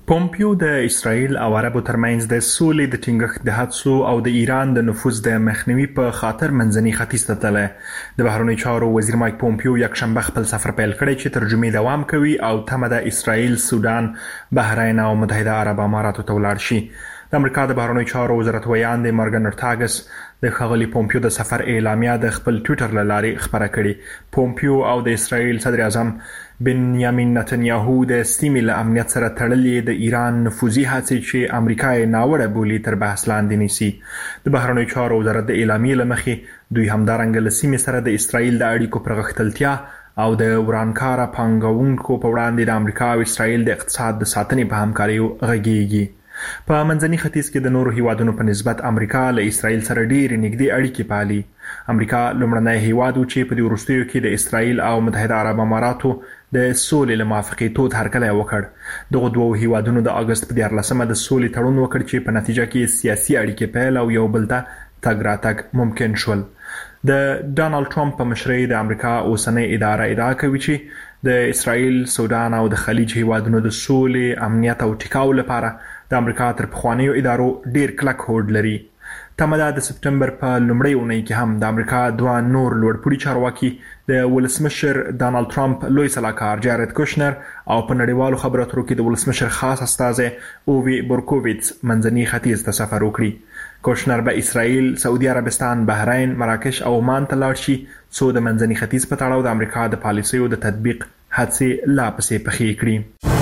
پومپیو د اسرایل او عربو ترمنځ د سولې د ټینګښت د هڅو او د ایران د نفوذ د مخنیوي په خاطر منځني ختیځ ته تللی. د بهرنیو چارو وزیر مایک پومپیو یکشنبه خپل سفر پیل کړی چې ترجمې دوام کوي او تمه د اسرایل، سودان، بحرین او متحده عرب اماراتو ته ولاړ شي. د امریکا د بهرنیو چارو وزارت ویان د مارګن ارتاګس د ښاغلي پومپیو د سفر اعلامیه د خپل ټویټر له لارې خپره کړې. پومپیو او د اسرایل صدر اعظم بنیامین نتنیاهو د سیمې له امنیت سره تړلې د ایران نفوذي هڅې چې امریکا یې ناوړه بولي تر بحث لاندې نیسي. د بهرنیو چارو وزارت د اعلامیې له مخې دوی همدارنګه له سیمې سره د اسرایل د اړیکو پر غښتلتیا او د ورانکاره پانګونکو په وړاندې د امریکا او اسرایل د اقتصاد د ساتنې په همکاریو غږیږي. په منځني ختیځ کې د نورو هیوادونو په نسبت امریکا له اسرایل سره ډېرې نږدې اړیکې پالي. امریکا لومړنی هیواد و چې په دې وروستیو کې د اسرایل او متحده عرب اماراتو د سولې له موافقې تود هرکلی وکړ. دغو دوو هیوادونو د اګست په دیارلسمه د سولې تړون وکړ چې په نتیجه کې سیاسي اړیکې پیل او یو بل ته تګ راتګ ممکن شول. د ډانلډ ټرمپ په مشرۍ د امریکا اوسنۍ اداره ادعا کوي چې د اسرایل، سودان او د خلیج هیوادونو د سولې، امنیت او ټیکاو لپاره د امریکا تر پخوانیو ادارو ډیر کلک هوډ لري. تمه ده د سپټمبر په لومړۍ اونۍ کې هم د امریکا دوه نور لوړپوړي چارواکي د ولسمشر ډانلډ ټرمپ لوی سلاکار جارد کوشنر او په نړیوالو خبرو اترو کې د ولسمشر خاص استازی اووی بورکوویټس منځني ختیځ ته سفر وکړي. کوشنر به اسرائیل، سعودي عربستان، بحرین، مراکش او عمان ته لاړ شي څو د منځني ختیځ په تړاو د امریکا د پالیسیو د تطبیق هڅې لا پسې پخې کړي.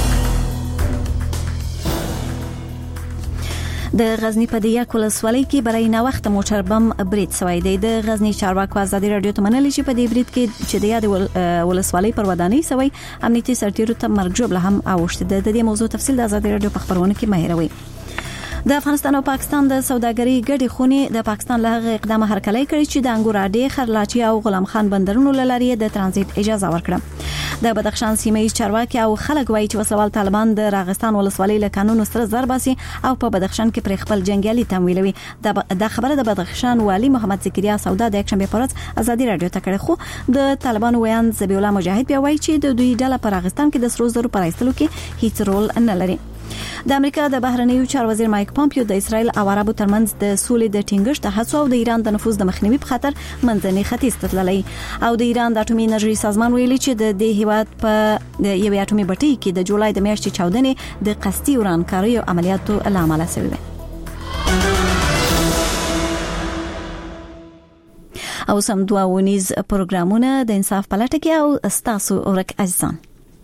د غزنی په دیاک ولسوالۍ کې برای نه وخت موټر بم برید شوی دی. د غزنی چارواکو ازادي رادیو ته منلي چې په دې برید کې چې د یاد ولسوالۍ پر ودانۍ شوی امنیتي سرتیرو ته مرګ جوړ هم اوښته. د دې موضوع تفصیل د ازادي رادیو په خبرونه کې مهیروي. د افغانستان او پاکستان د سوداګرۍ ګډې خونې د پاکستان له هغه اقدام هرکلی کړی چې د انګور اډې، خرلاچي او غلام خان بندرونو له لارې د ترانزیت اجازه ورکړه. د بدخشان سیمه چارواکي او خلک وایي چې وسوال طالبان د راغستان ولسوالۍ له قانون سره ضرب باسي او په بدخشان کې پر خپل جنگیالي تمویلوي. د خبره د بدخشان والی محمد زکریا سودا د یک شنبه پرځ ازادي رادیو ته کړه. خو د طالبانو ویان ذبیح الله مجاهد بیا وایي چې د دوی ډله په راغستان کې د سرو زرو پر ایستلو کې هیڅ رول نه لري. د امریکا د بهرنیو چارو وزیر مایک پومپیو د اسرایل او عربو ترمنځ د سولې د ټینګښت هڅو او د ایران د نفوذ د مخنیوي په خاطر منځني ختیځ ته تللی او د ایران د اټومي انرژي سازمان ویلي چې د دې هیواد په یوې اټومي بټۍ کې د جولای د میاشتې چاودنې د قصدي ورانکاري او عملیاتو لامل شوی دی. او سم دوه ونیز پروګرامونه د انصاف پلټه کې او استاسو اورک اجزان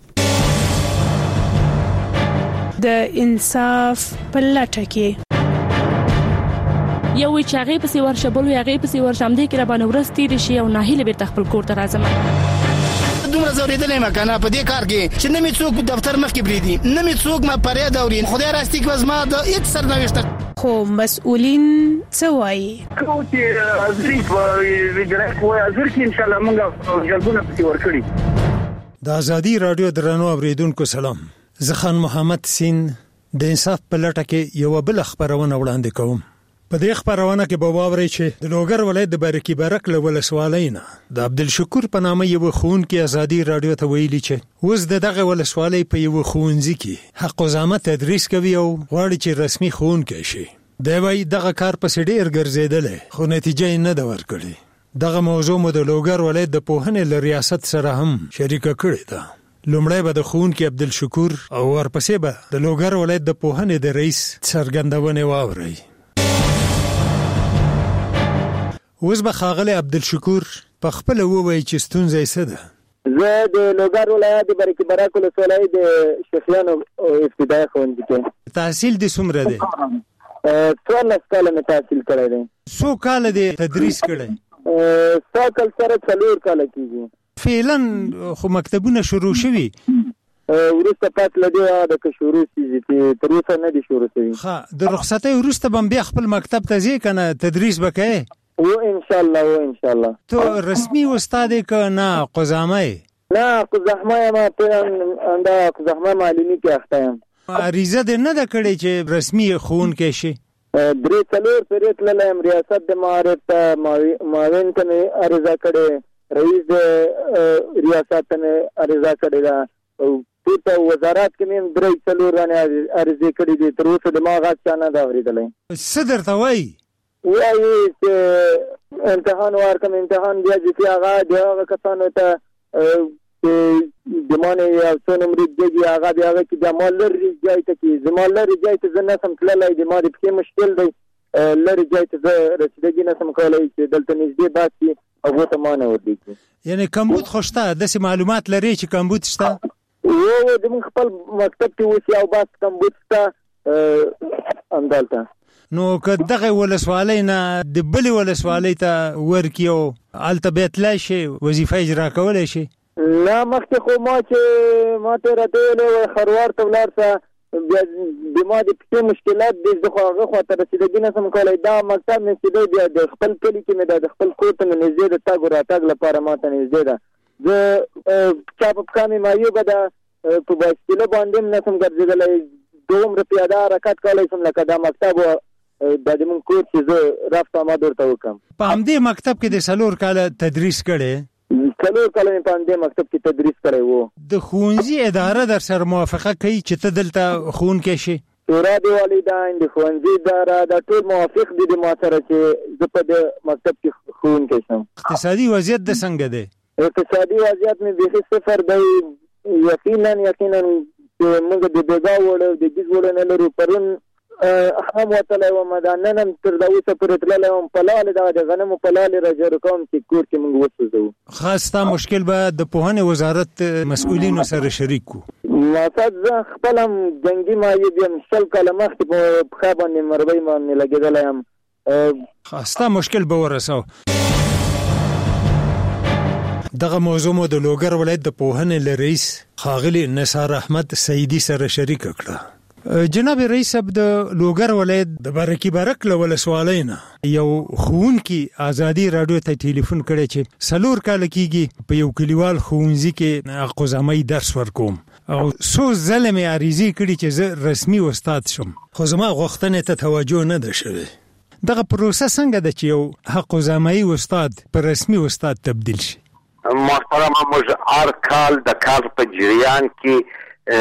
د انصاف پلټه کې یو وی چې هغه پسې ورشه بل وی هغه پسې ورشه هم دې کې را باندې ورستې دي شي او ناهیله بیرته خپل کور ته راځم. دومره زوریدلې ما کنه په دې کار کې چې نه می څوک دفتر مخ کې بریدي، نه می څوک ما پرې دورین خدای راستي کې وزما د هیڅ سرنوشت خو مسؤلین څه وایي کوم چې ازري په ویډیو کوه ازر کې ان شاء الله موږ جلبونه پکې ورکړي. د ازادي رادیو درنو اوریدونکو سلام، زه خان محمد سین د انصاف په لټه کې یو بل خبرونه وړاندې کوم. په دې خبرونه کې به واورئ چې د لوګر ولایت د برکی برک له ولسوالۍ نه د عبدالشکور په نامه یو ښوونکی ازادي رادیو ته ویلي چې اوس د دغه ولسوالۍ په یو ښوونځي کې حق وزامه تدریس کوي او غواړي چې رسمي ښوونکی شي. دی وايي دغه کار پسې ډېر ګرځېدلی خو نتیجه یې نه ده ورکړې. دغه موضوع مو د لوګر ولایت د پوهنې له ریاست سره هم شریکه کړې ده. لومړی به د ښوونکي عبدالشکور او ورپسې به د لوګر ولایت د پوهنې د رئیس څرګندونې واورئ. اوس به ښاغلی عبدالشکور په خپله ووایي چې ستونزه یې څه ده. زه د لوګر ولایت د برکي برک ولسوالۍ د شیخیانو ابتدایي ښوونځي کې. تحصیل دې څومره دی؟ څوارلس کاله مې تحصیل کړی دی. څو کاله دې تدریس کړی؟ ستا کال سره څلور کاله کېږي. فعلا خو مکتبونه شروع شوي وروسته پات لدی د که شروع شي چې تر اوسه نه دي شروع شوي. ښه د رخصتۍ وروسته به بیا خپل مکتب ته ځې که نه تدریس به کوې؟ و انشاءالله و انشاءالله. تو رسمي استاد یې که نه قزامه یې؟ نه قزحمه یم، همدا قزحمه معلمي کې اخته یم. عریضه دې نه ده کړې چې رسمي ښوونکی شي؟ درې څلور پېرې تللی یم، ریاست د معارف ته معاون ته مې عریضه کړې، رئیس د ریاست ته مې عریضه کړې ده او پورته وزارت کې مې درې څلور رانه عرضې کړې دي، تر اوسه د ما غږ چا نه دی اورېدلی. څه درته وایي؟ وایي چې امتحان ورکړم، امتحان بیا چې هغه د هغه کسانو ته چې د ما نه یو څو نمرې دیږي هغه بیا هغه کې د ما لرې ځای ته کې زما لرې ځای ته زه نه سم تللی، د ما د پښې مشکل دی، لرې ځای ته زه رسیدګي نه سم کولی چې دلته نږدې باسي هغو ته ما نه ورلیږي. یعنې کمبود خو شته، داسې معلومات لرې چې کمبود شته؟ و زموږ خپل مکتب کې اوس یو بس کمبود شته همدلته. نو که دغه ولسوالۍ نه د بلې ولسوالۍ ته ورکړي او هلته بیا تللی شي وظیفه اجرا کولی شي؟ نه مخکې خو ما چې ما ته راته ویلې وای خروار ته ولاړ شه، بیا د ما د پښې مشکلات دي، زه خو هغه خواته رسېدګي نه سم کولی. دا مکتب مې چې دی بیا د خپل کلي کې مې دا د خپل کور ته مې نږدې د تګ و راتګ لپاره ما ته نږدې ده. زه چا په پښه مې معیوبه ده، په بایسکله باندې هم نه سم ګرځېدلی، دومره پیاده حرکت کولی شم لکه دا مکتب و دا د مونږ کور چې زه رفت آمد ورته وکړم. په همدې مکتب کې د څلور کاله تدریس کړی؟ څلور کاله مې په همدې مکتب کې تدریس کړی و. د ښوونځي اداره در سره موافقه کوي چې ته دلته ښوونکی شې؟ شورا د والدین، د ښوونځي اداره دا ټول موافق دي د ما سره چې زه په دې مکتب کې ښوونکی شم. اقتصادي وضعیت د څنګه دی؟ اقتصادي وضعیت مې بیخي صفر دی. یقینا یقینا موږ د بېګا وړو د ګیز وړو نه لرو. پرون هم وتلی وم، دا نن هم تر دا اوسه پورې تللی وم، په لالې دغه د غنمو په لالې راجارو کوم چې کور کې موږ وسوځوو. خاص ستا مشکل به د پوهنې وزارت مسؤلینو سره شریک کړو. مقصد زه خپل هم جنګي معیوب یم، شل کاله مخکې په پښه باندې مربۍ باندې لګېدلی یم. ستا مشکل به ورسو. دغه موضوع مو د لوګر ولایت د پوهنې له رئیس ښاغلي نثار احمد سعیدي سره شریکه کړه. جناب رئیس صاحب، د لوګر ولایت د برکي برک له ولسوالۍ نه یو ښوونکي ازادي راډیو ته ټلیفون کړی چې څلور کاله کېږي په یو کلیوال ښوونځي کې حق‌الزمۍ درس ورکوم او څو ځله مې عریضې کړي چې زه رسمي استاد شم، خو زما غوښتنې ته توجه نه ده شوې. دغه پروسه څنګه ده چې یو حق‌الزمۍ استاد په رسمي استاد تبدیل شي؟ محترمه، موږ هر کال د کال په جریان کې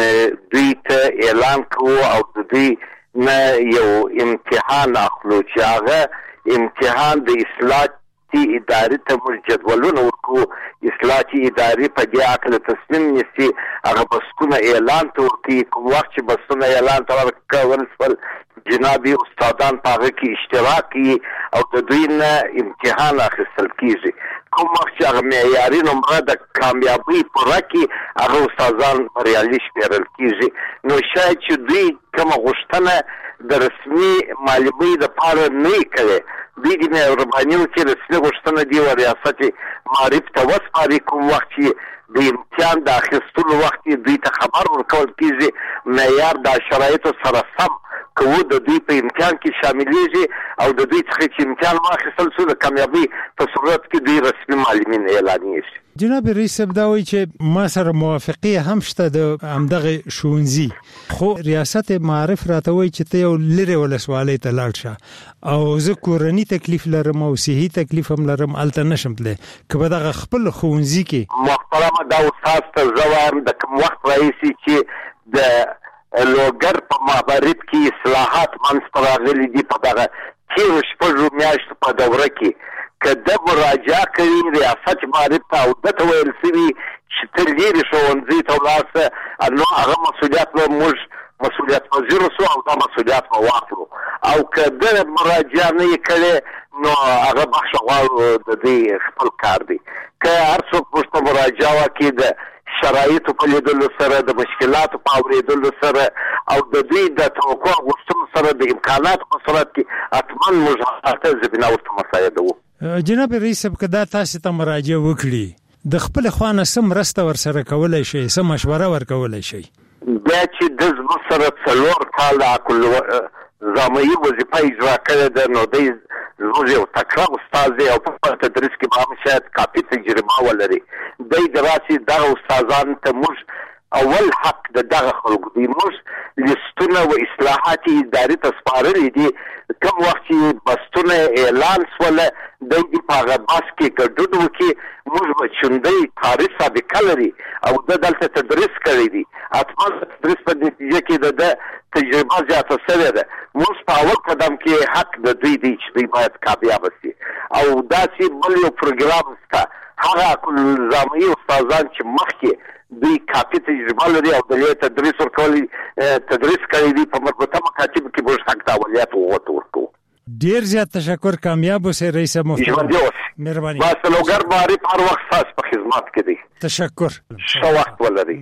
دوی ته اعلان کوو او د دوی نه یو امتحان اخلو چې هغه امتحان د اصلاحاتي ادارې ته موږ جدولونه ورکوو. اصلاحاتي ادارې په دې هکله تصمیم نیسي، هغه بستونه اعلان ته ورکوي. کوم وخت چې بستونه اعلان ته ورکول شول، جنابي استادان په هغه کې اشتراک کوي او د دوی نه امتحان اخیستل کېږي. کوم وخت چې هغه معیاري نمره د کامیابۍ پوره کړي، هغه استادان بریالي شمېرل کېږي. نو شاید چې دوی کومه غوښتنه د رسمي معلمۍ دپاره نه یې کړې، دوی د مهرباني وکړي رسمي غوښتنه دې و ریاست معارف ته وسپاري. کوم وخت چې د امتحان د اخیستلو وخت دوی ته خبر ورکول کېږي، معیار د شرایطو سره سم که و د دوی په امتحان کې شاملېږي او د دوی څخه چې امتحان واخیستل شو د کامیابۍ په صورت کې دوی رسمي معلمین اعلانېږي. جناب رئیس صاحب، دا وایي چې ما سره موافقې هم شته د همدغه ښوونځي، خو ریاست معارف راته وایي چې ته یو لرې ولسوالۍ ته لاړ شه او زه کورني تکلیف لرم او صحي تکلیف هم لرم، هلته نشم تللی. که به دغه خپل ښوونځي کې محترمه دا استاد ته زه وایم د کوم وخت راهیسې چې د لوګر په معبرد کې اصلاحات منځته راغلي دي په دغه تېرو شپږو میاشتو په دوره کې، که ده مراجعه کوي ریاست معارف ته او ده ته ویل شوي چې ته لرې ښوونځي ته ولاړ شه، نو هغه مسؤلیت به موږ مسؤلیت پذیر شو او دا مسؤلیت به واخلو. او که ده مراجعه نه یې کړې نو هغه بخښه غواړو، د دوی خپل کار دی. که هر څوک موږ ته مراجعه وکړي د شرایطو په لیدلو سره، د مشکلاتو په اورېدلو سره او د دوی د توقع غوښتنو سره د امکاناتو په صورت کې حتما موږ هغه زمینه ورته مساعدوو. جناب رئیس صاحب، که دا تاسې ته مراجعه وکړي، د خپل خوا نه څه مرسته ورسره کولی شئ، څه مشوره ورکولی شئ؟ بیا چې د زموږ سره څلور کاله ځامعي وظیفه اجرا کړې ده، نو دی زموږ یو تکړه استاد دی او په تدریس کې به هم شاید کافي تجربه ولري. دی د راسې دغه استادانو ته موږ اول حق د دغه خلکو دی، موږ لیستونه و اصلاحاتي ادارې ته سپارلي دي. کوم وخت چې بستونه اعلان شوله د دې په هغه باس کې ګډوډ وکړي موږ به چوندۍ تاریخ سابقه لري او د دلته تدریس کړی دي اتمن تدریس په نتیجه کې د تجربه زیاته شوې ده موږ په اول قدم کې حق د دوی دی چې دوی باید کامیاب شي او داسې بل یو پروګرام شته هغه نظامي استادان چې مخکې دوی کافي تجربه لري او د تدریس ورکولي تدریس کوي دي په مربوطه مکاتب کې موږ حق د اوليات ورکو. ډیر زیات تشکر کامیاب اوسئ رئیس محترم. مهرباني. با سلوګر باری پر وخت تاسو په خدمت کې دي. تشکر. ښه وخت ولرئ.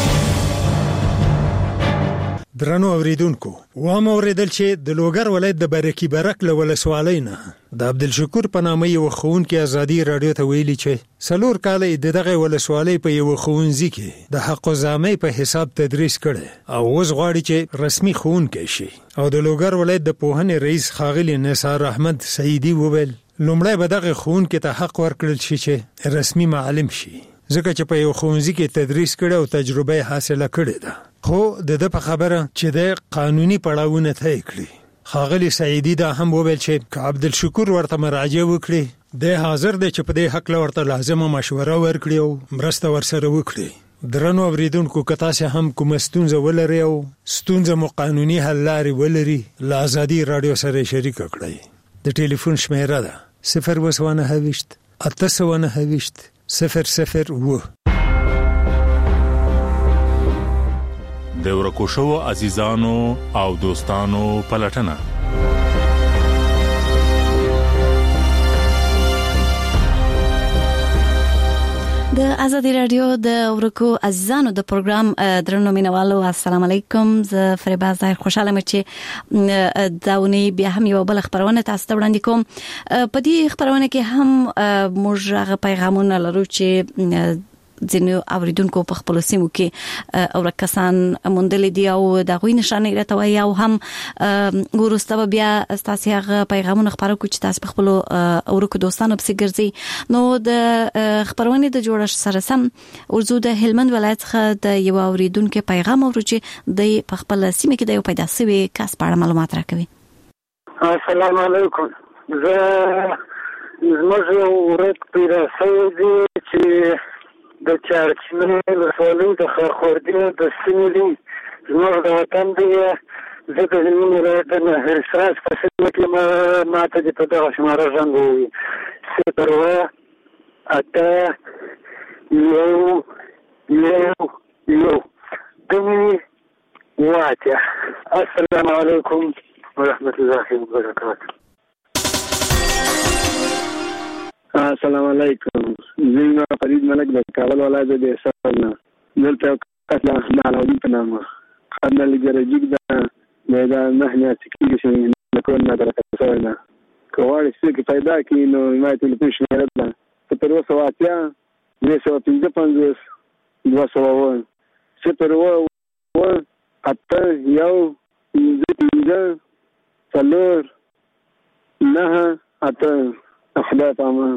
درنو اوریدونکو و ما اوریدل چې د لوګر ولایت د برکی برک له ولسوالۍ نه د عبدالشکور په نامه یو ښوونکی ازادي رادیو ته ویلي چې څلور کاله د دغه ولسوالۍ په یو ښوونځي کې د حق الزامۍ په حساب تدریس کړي او اوس غواړي چې رسمي ښوونکی شي او د لوګر ولایت د پوهنې رئیس ښاغلي نثار احمد سعیدي وویل لومړی به دغه ښوونکي ته حق ورکړل شي چې رسمي معلم شي ځکه چې په یو ښوونځي کې تدریس کړي او تجربه حاصله کړې ده خو د د په خبره چې د قانوني پړاوونه طی کړي. ښاغلي سعیدي دا هم وویل چې عبدالشکور ورته مراجعه وکړي د حاضر دی چې په دې حق ورته لازمه مشوره ورکړي او مرسته ورسره وکړي. درنو اوریدونکو که تاسو هم کوم ستونزه ولرئ او ستونزه مو قانوني حل لارې ولري له ازادي رادیو سره شریک کړئ. د ټلیفون شمیره ده صفر اووه نهه اته سوه نهه صفر صفر و. د ورکو شو عزیزانو او دوستانو پلټنه د ازادي رادیو د ورکو عزیزانو د پروګرام درنو مینوالو السلام علیکم. زه فریبا ظاهر خوشاله مې چې داونی بیا هم یو بل خبرونه تاسو ته وړاندې کوم. په دې خبرونه کې هم موږ هغه پیغامونه لرو چې ځینو اوریدونکو په خپل سیمو کې او کسان موندل دي او د غوي نشانه راته او هم ورسته بیا تاسو هغه پیغامونه خبرو کو چې تاسو په خپل اورکو دوستانو په سیګرځي نو د خبرونه د جوړش سره سم ورزو د هلمند ولایت څخه د یو اوریدونکو پیغام اورو چې د په خپل سیمه کې د یو پیدا سوي کس په اړه معلومات راکوي. السلام علیکم. زه زموږ ورک پیدا سوي دي چې د چارچنې ولسوالۍ د خاخوردي د سیمې دي زموږ د وطن دی. زه د هلمند ولایت د نهرسراج په سیمه کې ما ته د په دغه شماره زنګ ووایي صفر اوه اته یو یو یو دوه واته. السلام علیکم ورحمة الله وبرکاته. السلام علیکم. زه فرید ملک د کابل ولایت د احسان نه دلته قتل احمد علی په نامه خدمت لګرجیک دا دا نه نه چې چې نکول نه درته سوي نه کوړی چې پیدا کړي نو ما ټلیفون شمیره ده صفر اووه اتیا نه سوه پنځه پنځوس دوه سوه اووه صفر اووه اته یو پنځه پنځه څلور نهه اته. خدای پامان.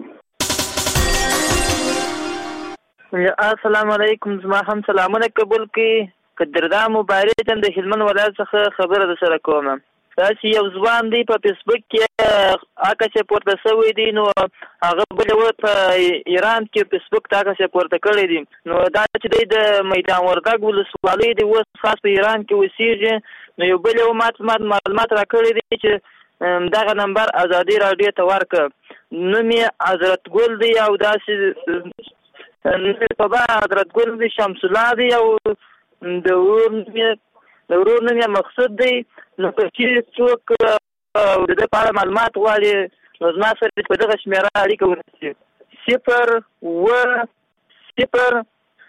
السلام علیکم. زما هم سلامونه قبول کړئ. قدردان مبارک د هلمند ولایت څخه خبره در سره کوم. تاسو یو ځوان دی په فیسبوک کې هغه چې پورته شوی دی نو هغه بل و په ایران کې فیسبوک ته هغه چې پورته کړی دی نو دا چې د میدان وردګ ولسوالۍ دی اوس خاص په ایران کې اوسېږي نو یو بل و معلومات راکړی دی چې دغه نمبر ازادي رادیو ته ورکړ. نوم یې حضرت ګل دی او داسې نوم په با حضرت ګل دی شمس الله دی او د ورور د ورور نوم یې مقصود دی. نو که چې څوک د دې په اړه معلومات غواړي نو زما سره په دغه شمیره اړیکه ونیسي صفر اووه صفر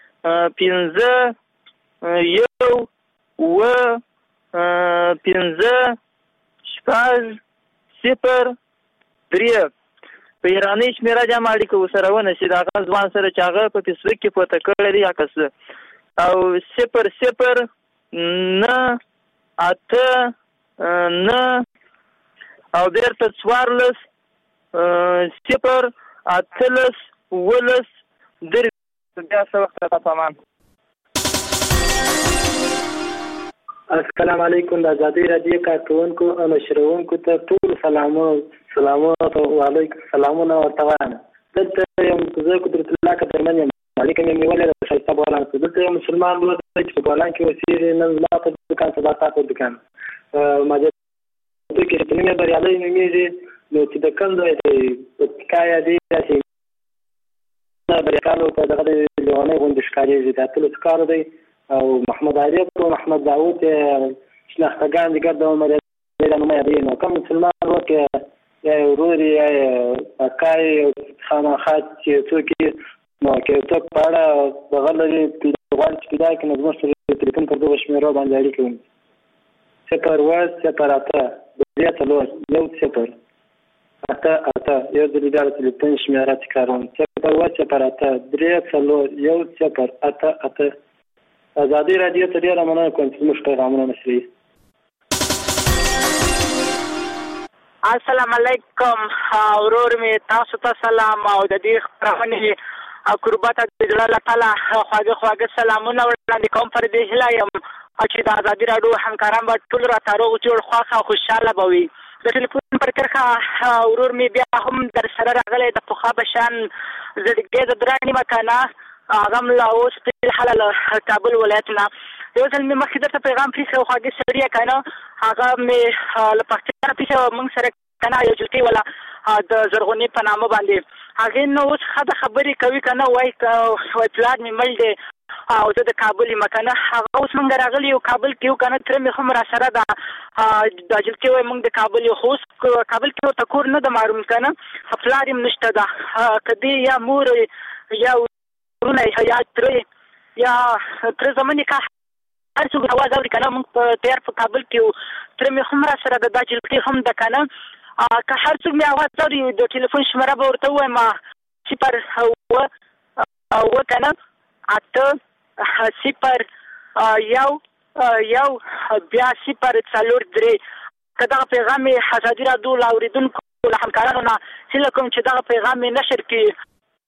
پنځه یو اووه پنځه شپږ صفر درې. په ایراني شمیره جام اړیکه ورسره ونیسي د هغه ځوان سره چې هغه په فیسبوک کې پورته کړی دی عکس او صفر صفر نه اته نه او بیرته څوارلس صفر اتلس اوولس درې. بیا څه وخت راته پامان. السلام علیکم. د ازادي رادیو کارکونکو او نشرونکو ته ټول سلامونه سلام علیکم سلامونه ورته دلته یو زه قدرت الله کترمن یم مالک مې نیولې د شایسته بولان څخه دلته یو مسلمان ورور دی چې په بولان کې اوسېږي نن زما په دوکان سبا ستا په دوکان ما دې کې چې نومې بریالی نومېږي نو چې د کوم ځای دی پتکایه دی داسې بریکانو په دغه لیونۍ غوندې ښکارېږي دا اتلس کار دی او محمد عارف او محمد داود شناختګان دي ګرد عمر یې دا نومه دی نو کوم مسلمان ورور کې یا ورور یا اکای خامخا چې څوک نو کې څوک په اړه دغه لري غواړي چې پیدا کړي نو زموږ سره تلیفون پر دغه شمېرو باندې اړیکه ونیسي صفر اوه صفر اته درې څلور یو صفر اته اته یو ځل بیا د تلیفون شمېره تکراروم صفر اوه صفر اته درې څلور یو صفر اته اته ازادي راډیو ته ډېره مننه کوم چې موږ پیغامونه نشري. السلام علیکم ورور می تاسو ته سلام او د دې خبرونه قربت د جلال تعالی خواږه خواږه سلامونه وړاندې کوم پر دې هلا یم چې د ازادي راډیو همکاران به ټول را تاروغ جوړ خواخه خوشاله بوي د ټلیفون پر کرخه ورور می بیا هم در سره راغلی د پخا بشان زړګي د درانی مکانه غم لا اوس په حلال کابل ولایتنا یو ځل مې مخکې درته پیغام پیښه خواږه سړی کنه هغه مې له پښتنه پیښه موږ سره کنه یو جلتی ولا د زرغونی په نامه باندې هغه نو اوس خبره خبرې کوي کنه وای وای پلان مې مل دی او زه د کابل مکانه هغه اوس موږ راغلی یو کابل کې یو کنه تر مې هم را سره دا د جلتی وای موږ د کابل یو خوس کابل کې ته کور نه د معلوم کنه خپلارم نشته دا کدی یا مور یا ورونه یا تر یا تر زمانه کا هر څو غواړي اوري کنه موږ په تیار په کابل کې تر مې هم را سره د داجل کې هم د کنه که هر څو مې اواز اوري د ټلیفون شماره به ورته وایم صفر او او کنه اته صفر یو یو بیا صفر څلور درې کدا پیغام ازادي راډیو لاوریدونکو له همکارانو نه هیله کوم چې دا پیغام نشر کړي.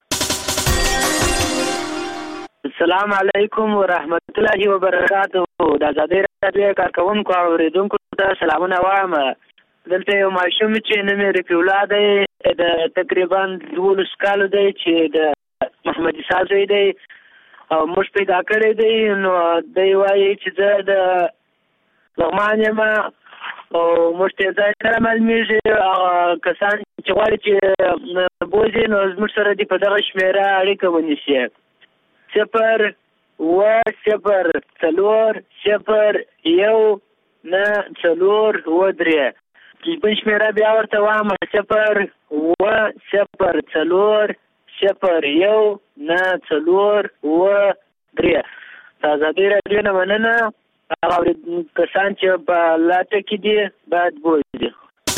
السلام علیکم ورحمت الله وبرکاته د ازادي راډیو کارکونکو او اوریدونکو ته سلامونه وایم. دلته یو ماشوم چې نوم یې رفیع الله دی د تقریبا دولس کالو دی چې د محمد عیسی زوی دی او موږ پیدا کړی دی نو دی وایي چې زه د لغمان یم او موږ ته ځای سره معلومیږي کسان چې غواړي چې بوځي نو زموږ سره دي په دغه شمېره اړیکه ونیسي صفر اوه صفر څلور صفر یو نه څلور اوه درې تلیفون شمېره بیا ورته وایم صفر اوه صفر څلور صفر یو نه څلور اوه درې د ازادي راډیو نه مننه هغه کسان چې په لاټه کې دي باید بوځي.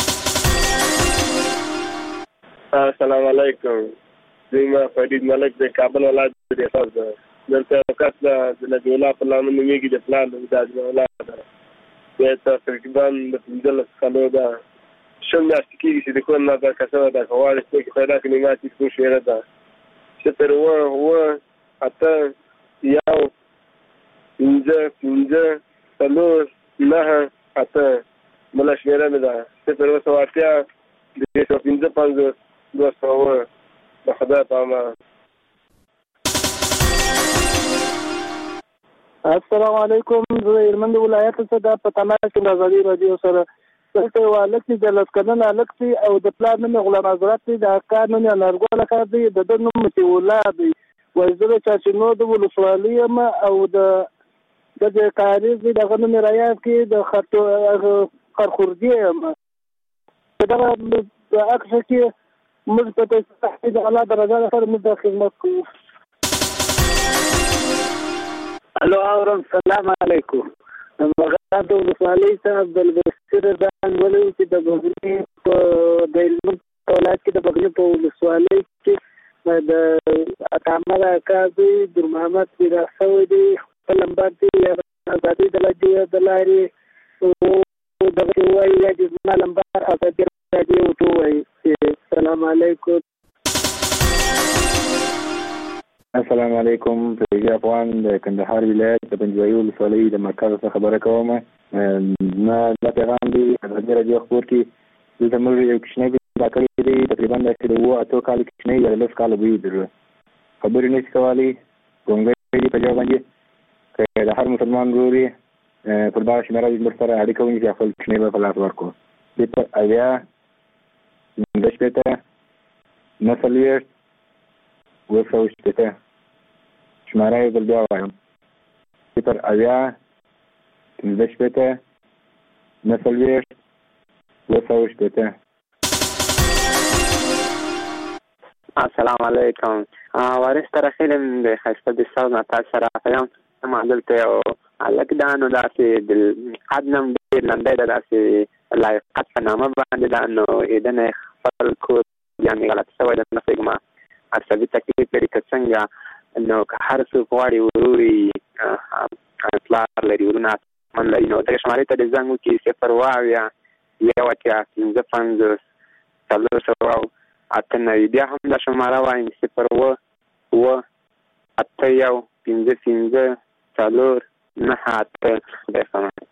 السلام علیکم زما فرید ملک د کابل ولایت د اساس ده دلته وخت د نبی الله په نامه نومېږي د پلان د نبی الله ده د تقریبا د پنځلس کالو ده شل میاشتې کېږي چې د کور نه دا کسه ده غواړي چې پیدا کړي ما چې څو شعر ده صفر اوه اوه اته یو پنځه پنځه څلور نهه اته بله شمېره مې ده صفر اوه سوه اتیا درې سوه پنځه پنځوس دوه سوه اوه د خدای په امان. السلام علیکم زه هلمند ولایت څخه د پټانا کې د ازادي راډیو سره دلته یو هلک چې د لس کلن هلک دی او د پلار نوم یې غلام حضرت دی د کار نوم یې انارګل خان دی د ده نوم مطیع الله دی وایي زه د چارچینو د ولسوالۍ یم او د د کاریز دی دغه نوم یې رایاد کړي د خرخوردي یم په دغه عکس کې موږ په تاسو د الله درجه سره موږ خدمت کوو. الو اورم سلام علیکم مغرب د ولسوالۍ څخه عبدالبصیر ځان ولې چې د بغلي په د هلمند ولایت کې د بغلي په ولسوالۍ کې د اتامر اکا دی در محمد پیدا شوی دی خپل نمبر دی ازادي د لارې او دغه وایي چې زما نمبر ازادي راډیو ته وایي. السلام علیکم. السلام علیکم فریض افغان د کندهار ولایت د پنجوایي ولسوالۍ د مرکز څخه خبره کوم. نه دا پیغام دی ازادي راډیو خپور کې دلته موږ یو کوچنی دا کړی دی تقریبا د اوه اتو کالو کوچنی یا لس کاله به وي خبرې نه شي کولی ګونګی دي په ژبه باندې که د هر مسلمان ورور یې پر دغه شمېره زموږ سره اړیکه ونیسي خپل کوچنی به په لاس ورکړو صفر اویا پنځه شپېته نهه څلوېښت اووه سوه شپېته شمېره یې بل بیا وایم صفر اویا پنځه شپېته نهه څلوېښت اووه سوه شپېته. السلام علیکم. وارث ترخیلم د ښایسته د ساز نه تاسو سره یم. ما دلته یو هلک دا نو داسې د قد نه ډېر لنډی ده داسې لایقت په نامه باندې ده نو ایدنه خپل کور یعنې غلط شوی ده نه پوهېږم عصبي تکلیف لري که څنګه نو که هر څوک غواړي ورور یې پلار لري ورونه من لري نو دغه شمارې ته د زنګ وکړي صفر اوه اویا یو اتیا پنځه پنځوس څلور سوه اته نوي بیا هم دا شماره وایم صفر اوه اوه اته یو پنځه پنځه څلور نهه اته. خدای پامان.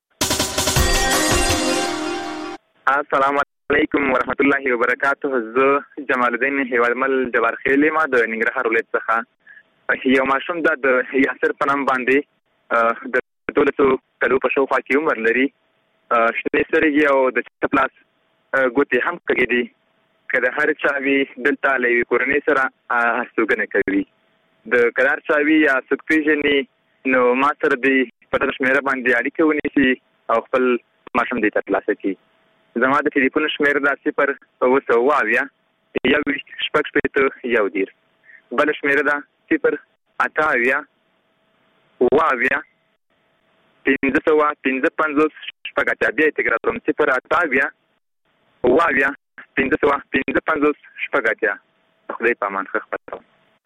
السلام علیکم ورحمت الله وبرکاته. زه جمال الدین هیوادمل جبار خیل یم د ننګرهار ولایت څخه. یو ماشوم دا د یاسر په نام باندې د دولسو کلو په شاوخوا کې عمر لري. شنې سترګې او د چپ لاس ګوتې هم کږې دي. که د هر چا وي دلته له یوې کورنۍ سره هستوګنه کوي. د که د هر چا وي یا څوک پېژني نو ما سره دی په دغه شمېره باندې اړیکه ونیسي او خپل ماشوم دی ته ترلاسه کړي. زما د ټلیفون شمېره دا صفر اوه سوه اوه اویا یو ویشت شپږ شپېته یو دېرش. بله شمېره ده صفر اته اویا اوه اویا پنځه سوه پنځه پنځوس شپږ اتیا. بیا یې تکرار کړم صفر اته اویا اوه اویا پنځه سوه پنځه پنځوس شپږ اتیا. خدای په امان ښه خپروم.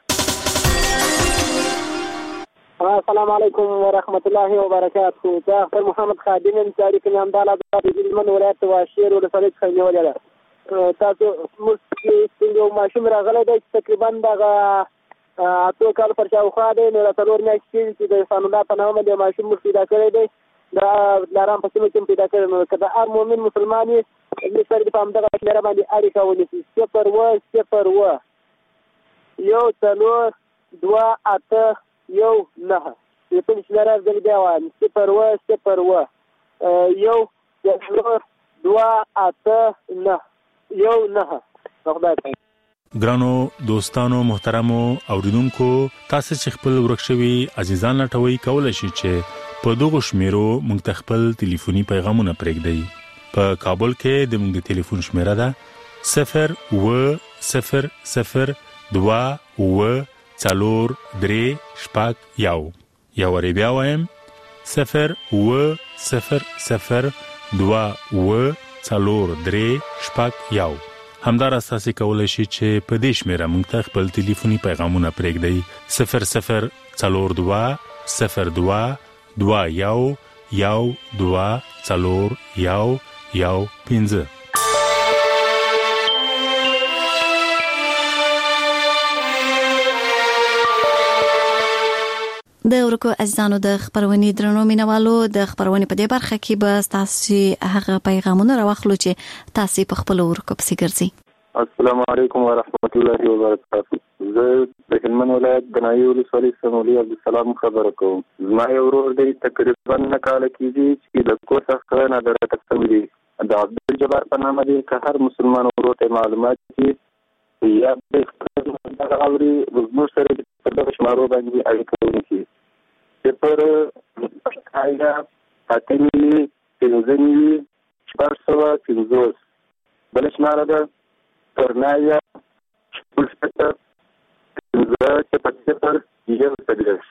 السلام علیکم ورحمت الله وبرکاته. زه خپل محمد خادم یم چې اړیکه مې همدا له د هلمند ولایت واشیر ولسوالۍ څخه نیولې ده. تاسو موږ یو ماشوم راغلی دی چې تقریبا دغه اتو کال پر شاوخوا دی نو له څلور میاشتې کېږي چې د عرفان الله په نامه باندې ماشوم موږ پیدا کړی دی. دا لارام په سیمه کې هم پیدا کړی نو که د هر مؤمن مسلمان یې موږ سره د په همدغه شمېره باندې اړیکه ونیسي صفر اوه صفر اوه یو څلور دوه اته یو نهه. ټلیفون شمېره زه بیا وایم صفر اوه صفر اوه یو څلور دوه اته نهه یو نهه. خدای پاک. ګرانو دوستانو محترمو اوریدونکو تاسو چې خپل ورک شوي عزیزان لټوي کولای شئ چې په دغه شمیرو موږ ته خپل ټلیفوني پیغامونه پرېږدئ. په کابل کې د موږ د ټلیفون شمیره ده صفر اوه صفر صفر دوه اوه څلور درې شپږ یو. یو وارې بیا وایم صفر اوه صفر صفر دوه اوه څلور درې شپږ یو. همداراز تاسو کولای شئ چې په دې شمیره موږ ته خپل ټلیفوني پیغامونه پرېږدئ صفر صفر څلور دوه صفر دوه دوه یو یو دوه څلور یو یو پنځه. د ورکو عزیزانو د خبرونې درنو مینوالو د خبرونې په دې برخه کې به تاسو هغه پیغامونه راوخلو چې تاسو په خپل ورکو پسې ګرځي. السلام علیکم ورحمت الله وبرکاته. زه د هلمند ولایت د نایي ولسوالۍ څخه مولوي عبدالسلام خبره کوم. زما یو ورور دی تقریبا نه کاله کېږي چې د کور څخه نادرته شوی دی. د عبدالجبار په نامه دی. که هر مسلمان ورور ته معلومات شي یا د اوري زموږ سره په دغه شمارو باندې اړیکه ونیسي صفر ایا اته نوي پنځه نوي شپږ سوه پنځوس. بله شماره ده ترنایا شپږ شپېته پنځه صفر صفر یو څلوېښت.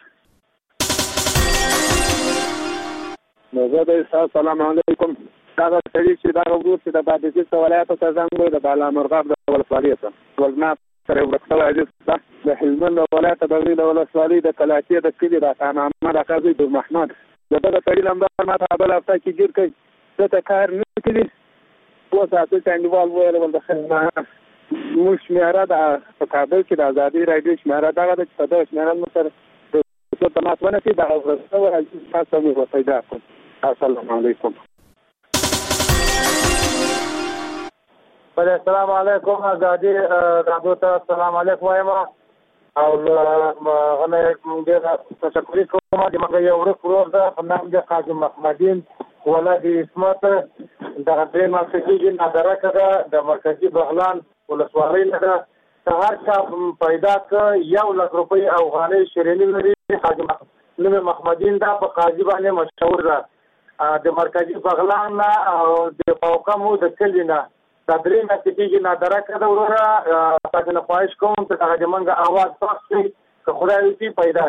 نو زه د السلام علیکم دغه سړي چې دغه ورور چې د بادغیس ولایت ته زنګ د بالامرغاب د ولسوالۍ ته ولما سره ورکړی عزیز ده د هلمند ولایت د بغلي د ولسوالۍ د کلاچې د کلي د خانامه د قاضي د محمد د دغه سړي نمبر ما ته بل هفته کې ګیر کړي زه ته کار نه کوي اوس تاسو ته انډیوال ویل د خدمت موږ شمېره د په کابل کې د ازادي راډیو شمېره دغه د په دغه شمېره مو سره څه تماس ونه کړي دغه ورسره تاسو مو پیدا کړم. السلام علیکم. بله السلام علیکم ازادي راډیو ته السلام علیکم وایم او غنه ډیر تشکر کوم چې موږ یو ورک ورور ده په نام د قاضي محمدین ولادي اسمت د غدري مرکزي نظر کړه د مرکزي بغلان ولسوالۍ نه ده هر چا پیدا ک یو لک روپۍ او غالي شیرینی لري قاضي محمدین دا په قاضي باندې مشهور ده د مرکزي بغلان او د فوقمو د کلینا دا درې مکتبي نه درکه دا وروره تاسو نه خواهش کوم چې هغه د منګه आवाज پخې که خدای دې پیدا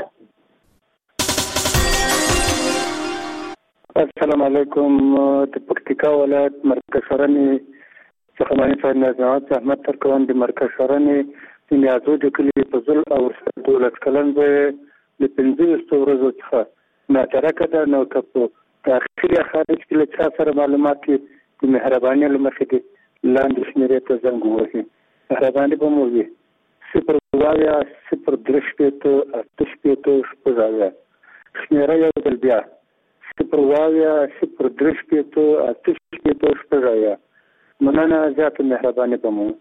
شي. السلام علیکم د پکتیکا ولایت مرکز شرنی څخه مانی فناز احمد ترکوان د مرکز شرنی د نیازو د کلی په ځل او دولت کلن به د پنځه ورځو څخه نه درکه دا نو کپو تاخیر خارج کې له سره معلومات د مهرباني لمخې لاندې شمیرې ته زنګ ووهي. مهرباني به مو وي صفر اویا صفر درې شپېته اته شپېته شپږ اویا شمیره یو ځل بیا صفر اویا صفر درې شپېته اته شپېته شپږ اویا. مننه زیاته مهرباني به مو.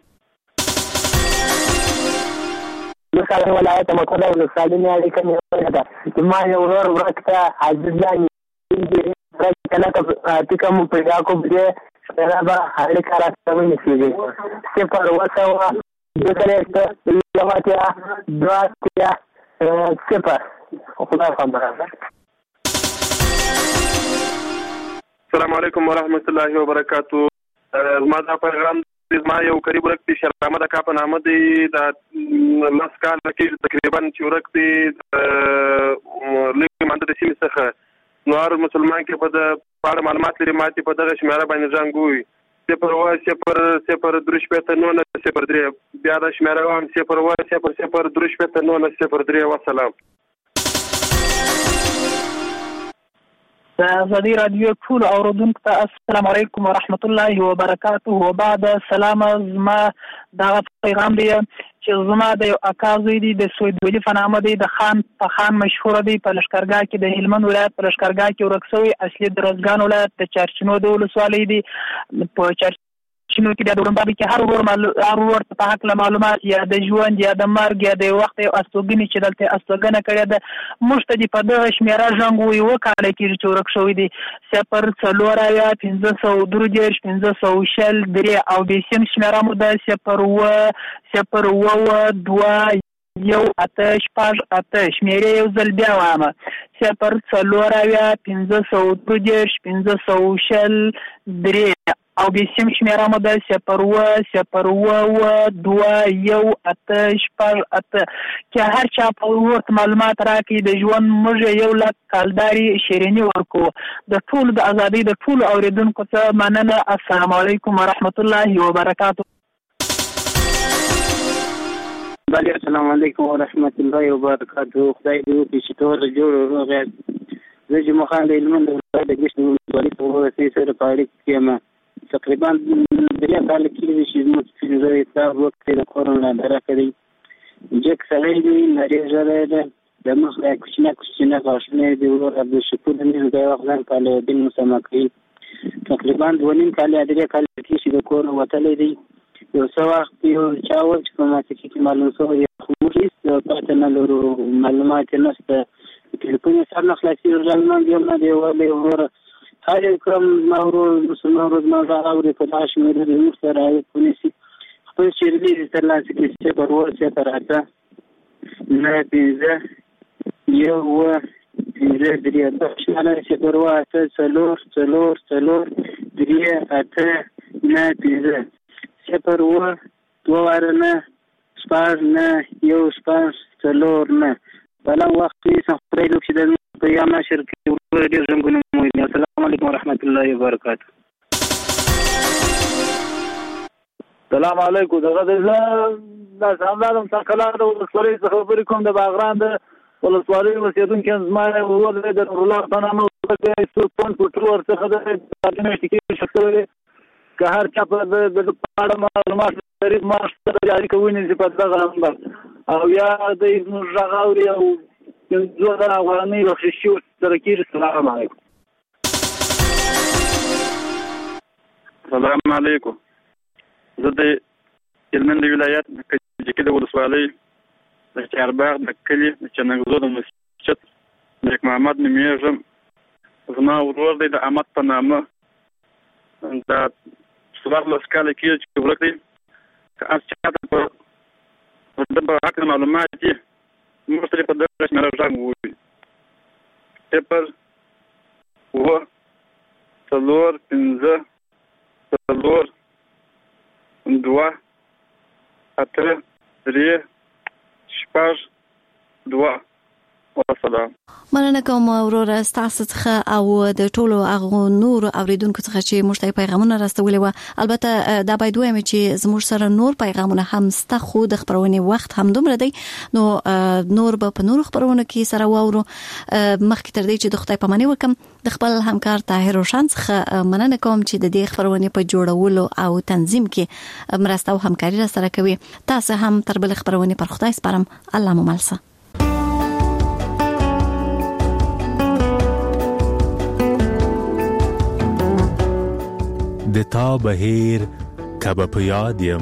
د ولایت مقدس ولسوالۍ نه اړیکه نیولې ده. ما یو ورور ورک ته عزیز جاني کله ته کوم پیدا کوم دې شرابه هر کار سره نشي صفر وسوا دغه لماتیا دواتیا صفر خدای خبره. السلام علیکم ورحمت الله وبرکاتو. ما دا پیغام ما یو قریب ورکتی شرامه د کا په نامه دی د لاس کال کې تقریبا چې ورکتی لکه مانده د سیمې څخه نور مسلمان کې په د پاړه معلومات لري ماتي په دغه شمیره باندې ځانګوي صفر وا صفر صفر درش پته نو نه صفر درې بیا د شمیره وام صفر وا صفر صفر درش پته نو نه صفر درې والسلام. ازادي رادیو ټول اوردونکو ته السلام علیکم ورحمت الله وبرکاته. وبعد سلام زما دا پیغام دی چې زما د یو اکا زوی دی د سوید ولی فنامه دی د خان په خان مشهور دی په لشکرګاه کې د هلمند ولایت په لشکرګاه کې ورکسوي اصلي د روزګان ولایت د چارچینو د ولسوالۍ دی په چارچینو کې د دورنبابي کې هر ور هر ور په حق معلومات یا د ژوند یا د مرګ یا د وخت او استوګنی چې دلته استوګنه کړې ده مشتدي په دغه شمیره ژوند وي وکاله کې چې ورکسوي دی صفر څلور یا پنځه سوه درې پنځه سوه شل درې او د سیم شمیره مو د صفر و صفر و دوه یو اته شپږ اته شمیرې یو ځل بیا وایم صفر څلور یا پنځه سوه درې پنځه سوه شل درې او د سیم شمیره مو د صفر و صفر و دوه یو اته شپږ اته چې هر چا په ورته معلومات راکړي د ژوند موږ یو لک کالداري شیرینی ورکو د ټول د ازادي د ټول اوریدونکو ته مننه. السلام علیکم ورحمت الله وبرکاته. بله السلام علیکم ورحمت الله وبرکاته. خدای دې وکړي چې ټول جوړ وغیر زه چې مخان د هلمند ولایت د ګشت ولسوالۍ په ورسې سره په اړیکه کې یم تقریبا درې کاله کېږي چې زموږ پنځه حساب وکړې د کورونا درکه دی جک سړی دی نرۍ ژړی ده د مخ دا کوچنه کوچنه غاښونه دي ورور عبدالشکور مې د وخت ځان کاله دین مسمه کوي تقریبا دوه نیم کاله درې کاله کې چې د کورونا وتلی دی یو څه وخت یو چا وویل چې په ماته کې معلوم شوی خو موږ هېڅ پته نه لرو معلومات یې نشته ټلیفون یې سر نه خلاصېږي ژوند یو نه دی ولی وروره هر یو کړم زما ورور مسلمان ورور زما غږ اوري په دغه شمېره د موږ سره رعایت ونیسي خپل شیریني دې ترلاسه کړي صفر اووه صفر اته نهه پنځه یو اووه پنځه درې اته شمېره صفر اووه اته څلور څلور څلور درې اته نهه پنځه صفر اووه دوه واره نه شپږ نه یو شپږ څلور نه بله وخت نیسم خدای دې وکړي د په یا نشر کې ورور ډېر ژوندونه مو ویني. السلام علیکم ورحمت الله وبرکاته. سلام علیکم دغه د سامدارم څخه د ولسوالۍ څخه خبرې کوم د باغران د ولسوالۍ اوسېدونکی زما ورور دی د نورالله په نامه ورته پټرو ورڅخه د میاشتې کې شکل دی که هر چا په د پاړه معلومات لري ما سره اړیکه ونیسي په دغه نمبر او یا د زموږ غږ اوري او پنځه زره افغانۍ بخشش شي ورسره کېږي. السلام علیکم. السلام علیکم. زه د هلمند ولایت د کجکي د ولسوالۍ د چارباغ د کلي د چنګزو د مسجد نیک محمد نومیږم. زما ورور دی د احمد په نامه دا څوارلس کاله کېږي چې ورک دی. که هر چاته په د په حق معلومات دي موږ ترې په دغه شمېره غږ ووایو: صفر اووه څلور پنځه څلور دوه اته درې شپږ دوه. والسلام. مننه کوم وروره ستاسو څخه او د ټولو هغو نور اوریدونکو څخه چې موږ ته پیغامونه راستولي و. البته دا باید وایم چې زموږ سره نور پیغامونه هم ستا خو د خبرونې وخت هم دومره دی نو نور به په نور خبرونه کې سره واورو. مخکې تر دې چې د خدای پاماني وکم د خپل همکار طاهر روشن څخه مننه کوم چې د دې خبرونې په جوړولو او تنظیم کې مرسته او همکاري را سره کوي. تاسو هم تر بل خبرونې پر خدای سپارم. الله مو ملسه. د تا بهیر کبه په یاد یم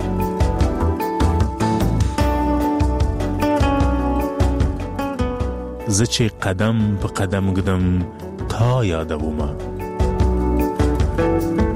زه چې قدم په قدم ګدم تا یادومه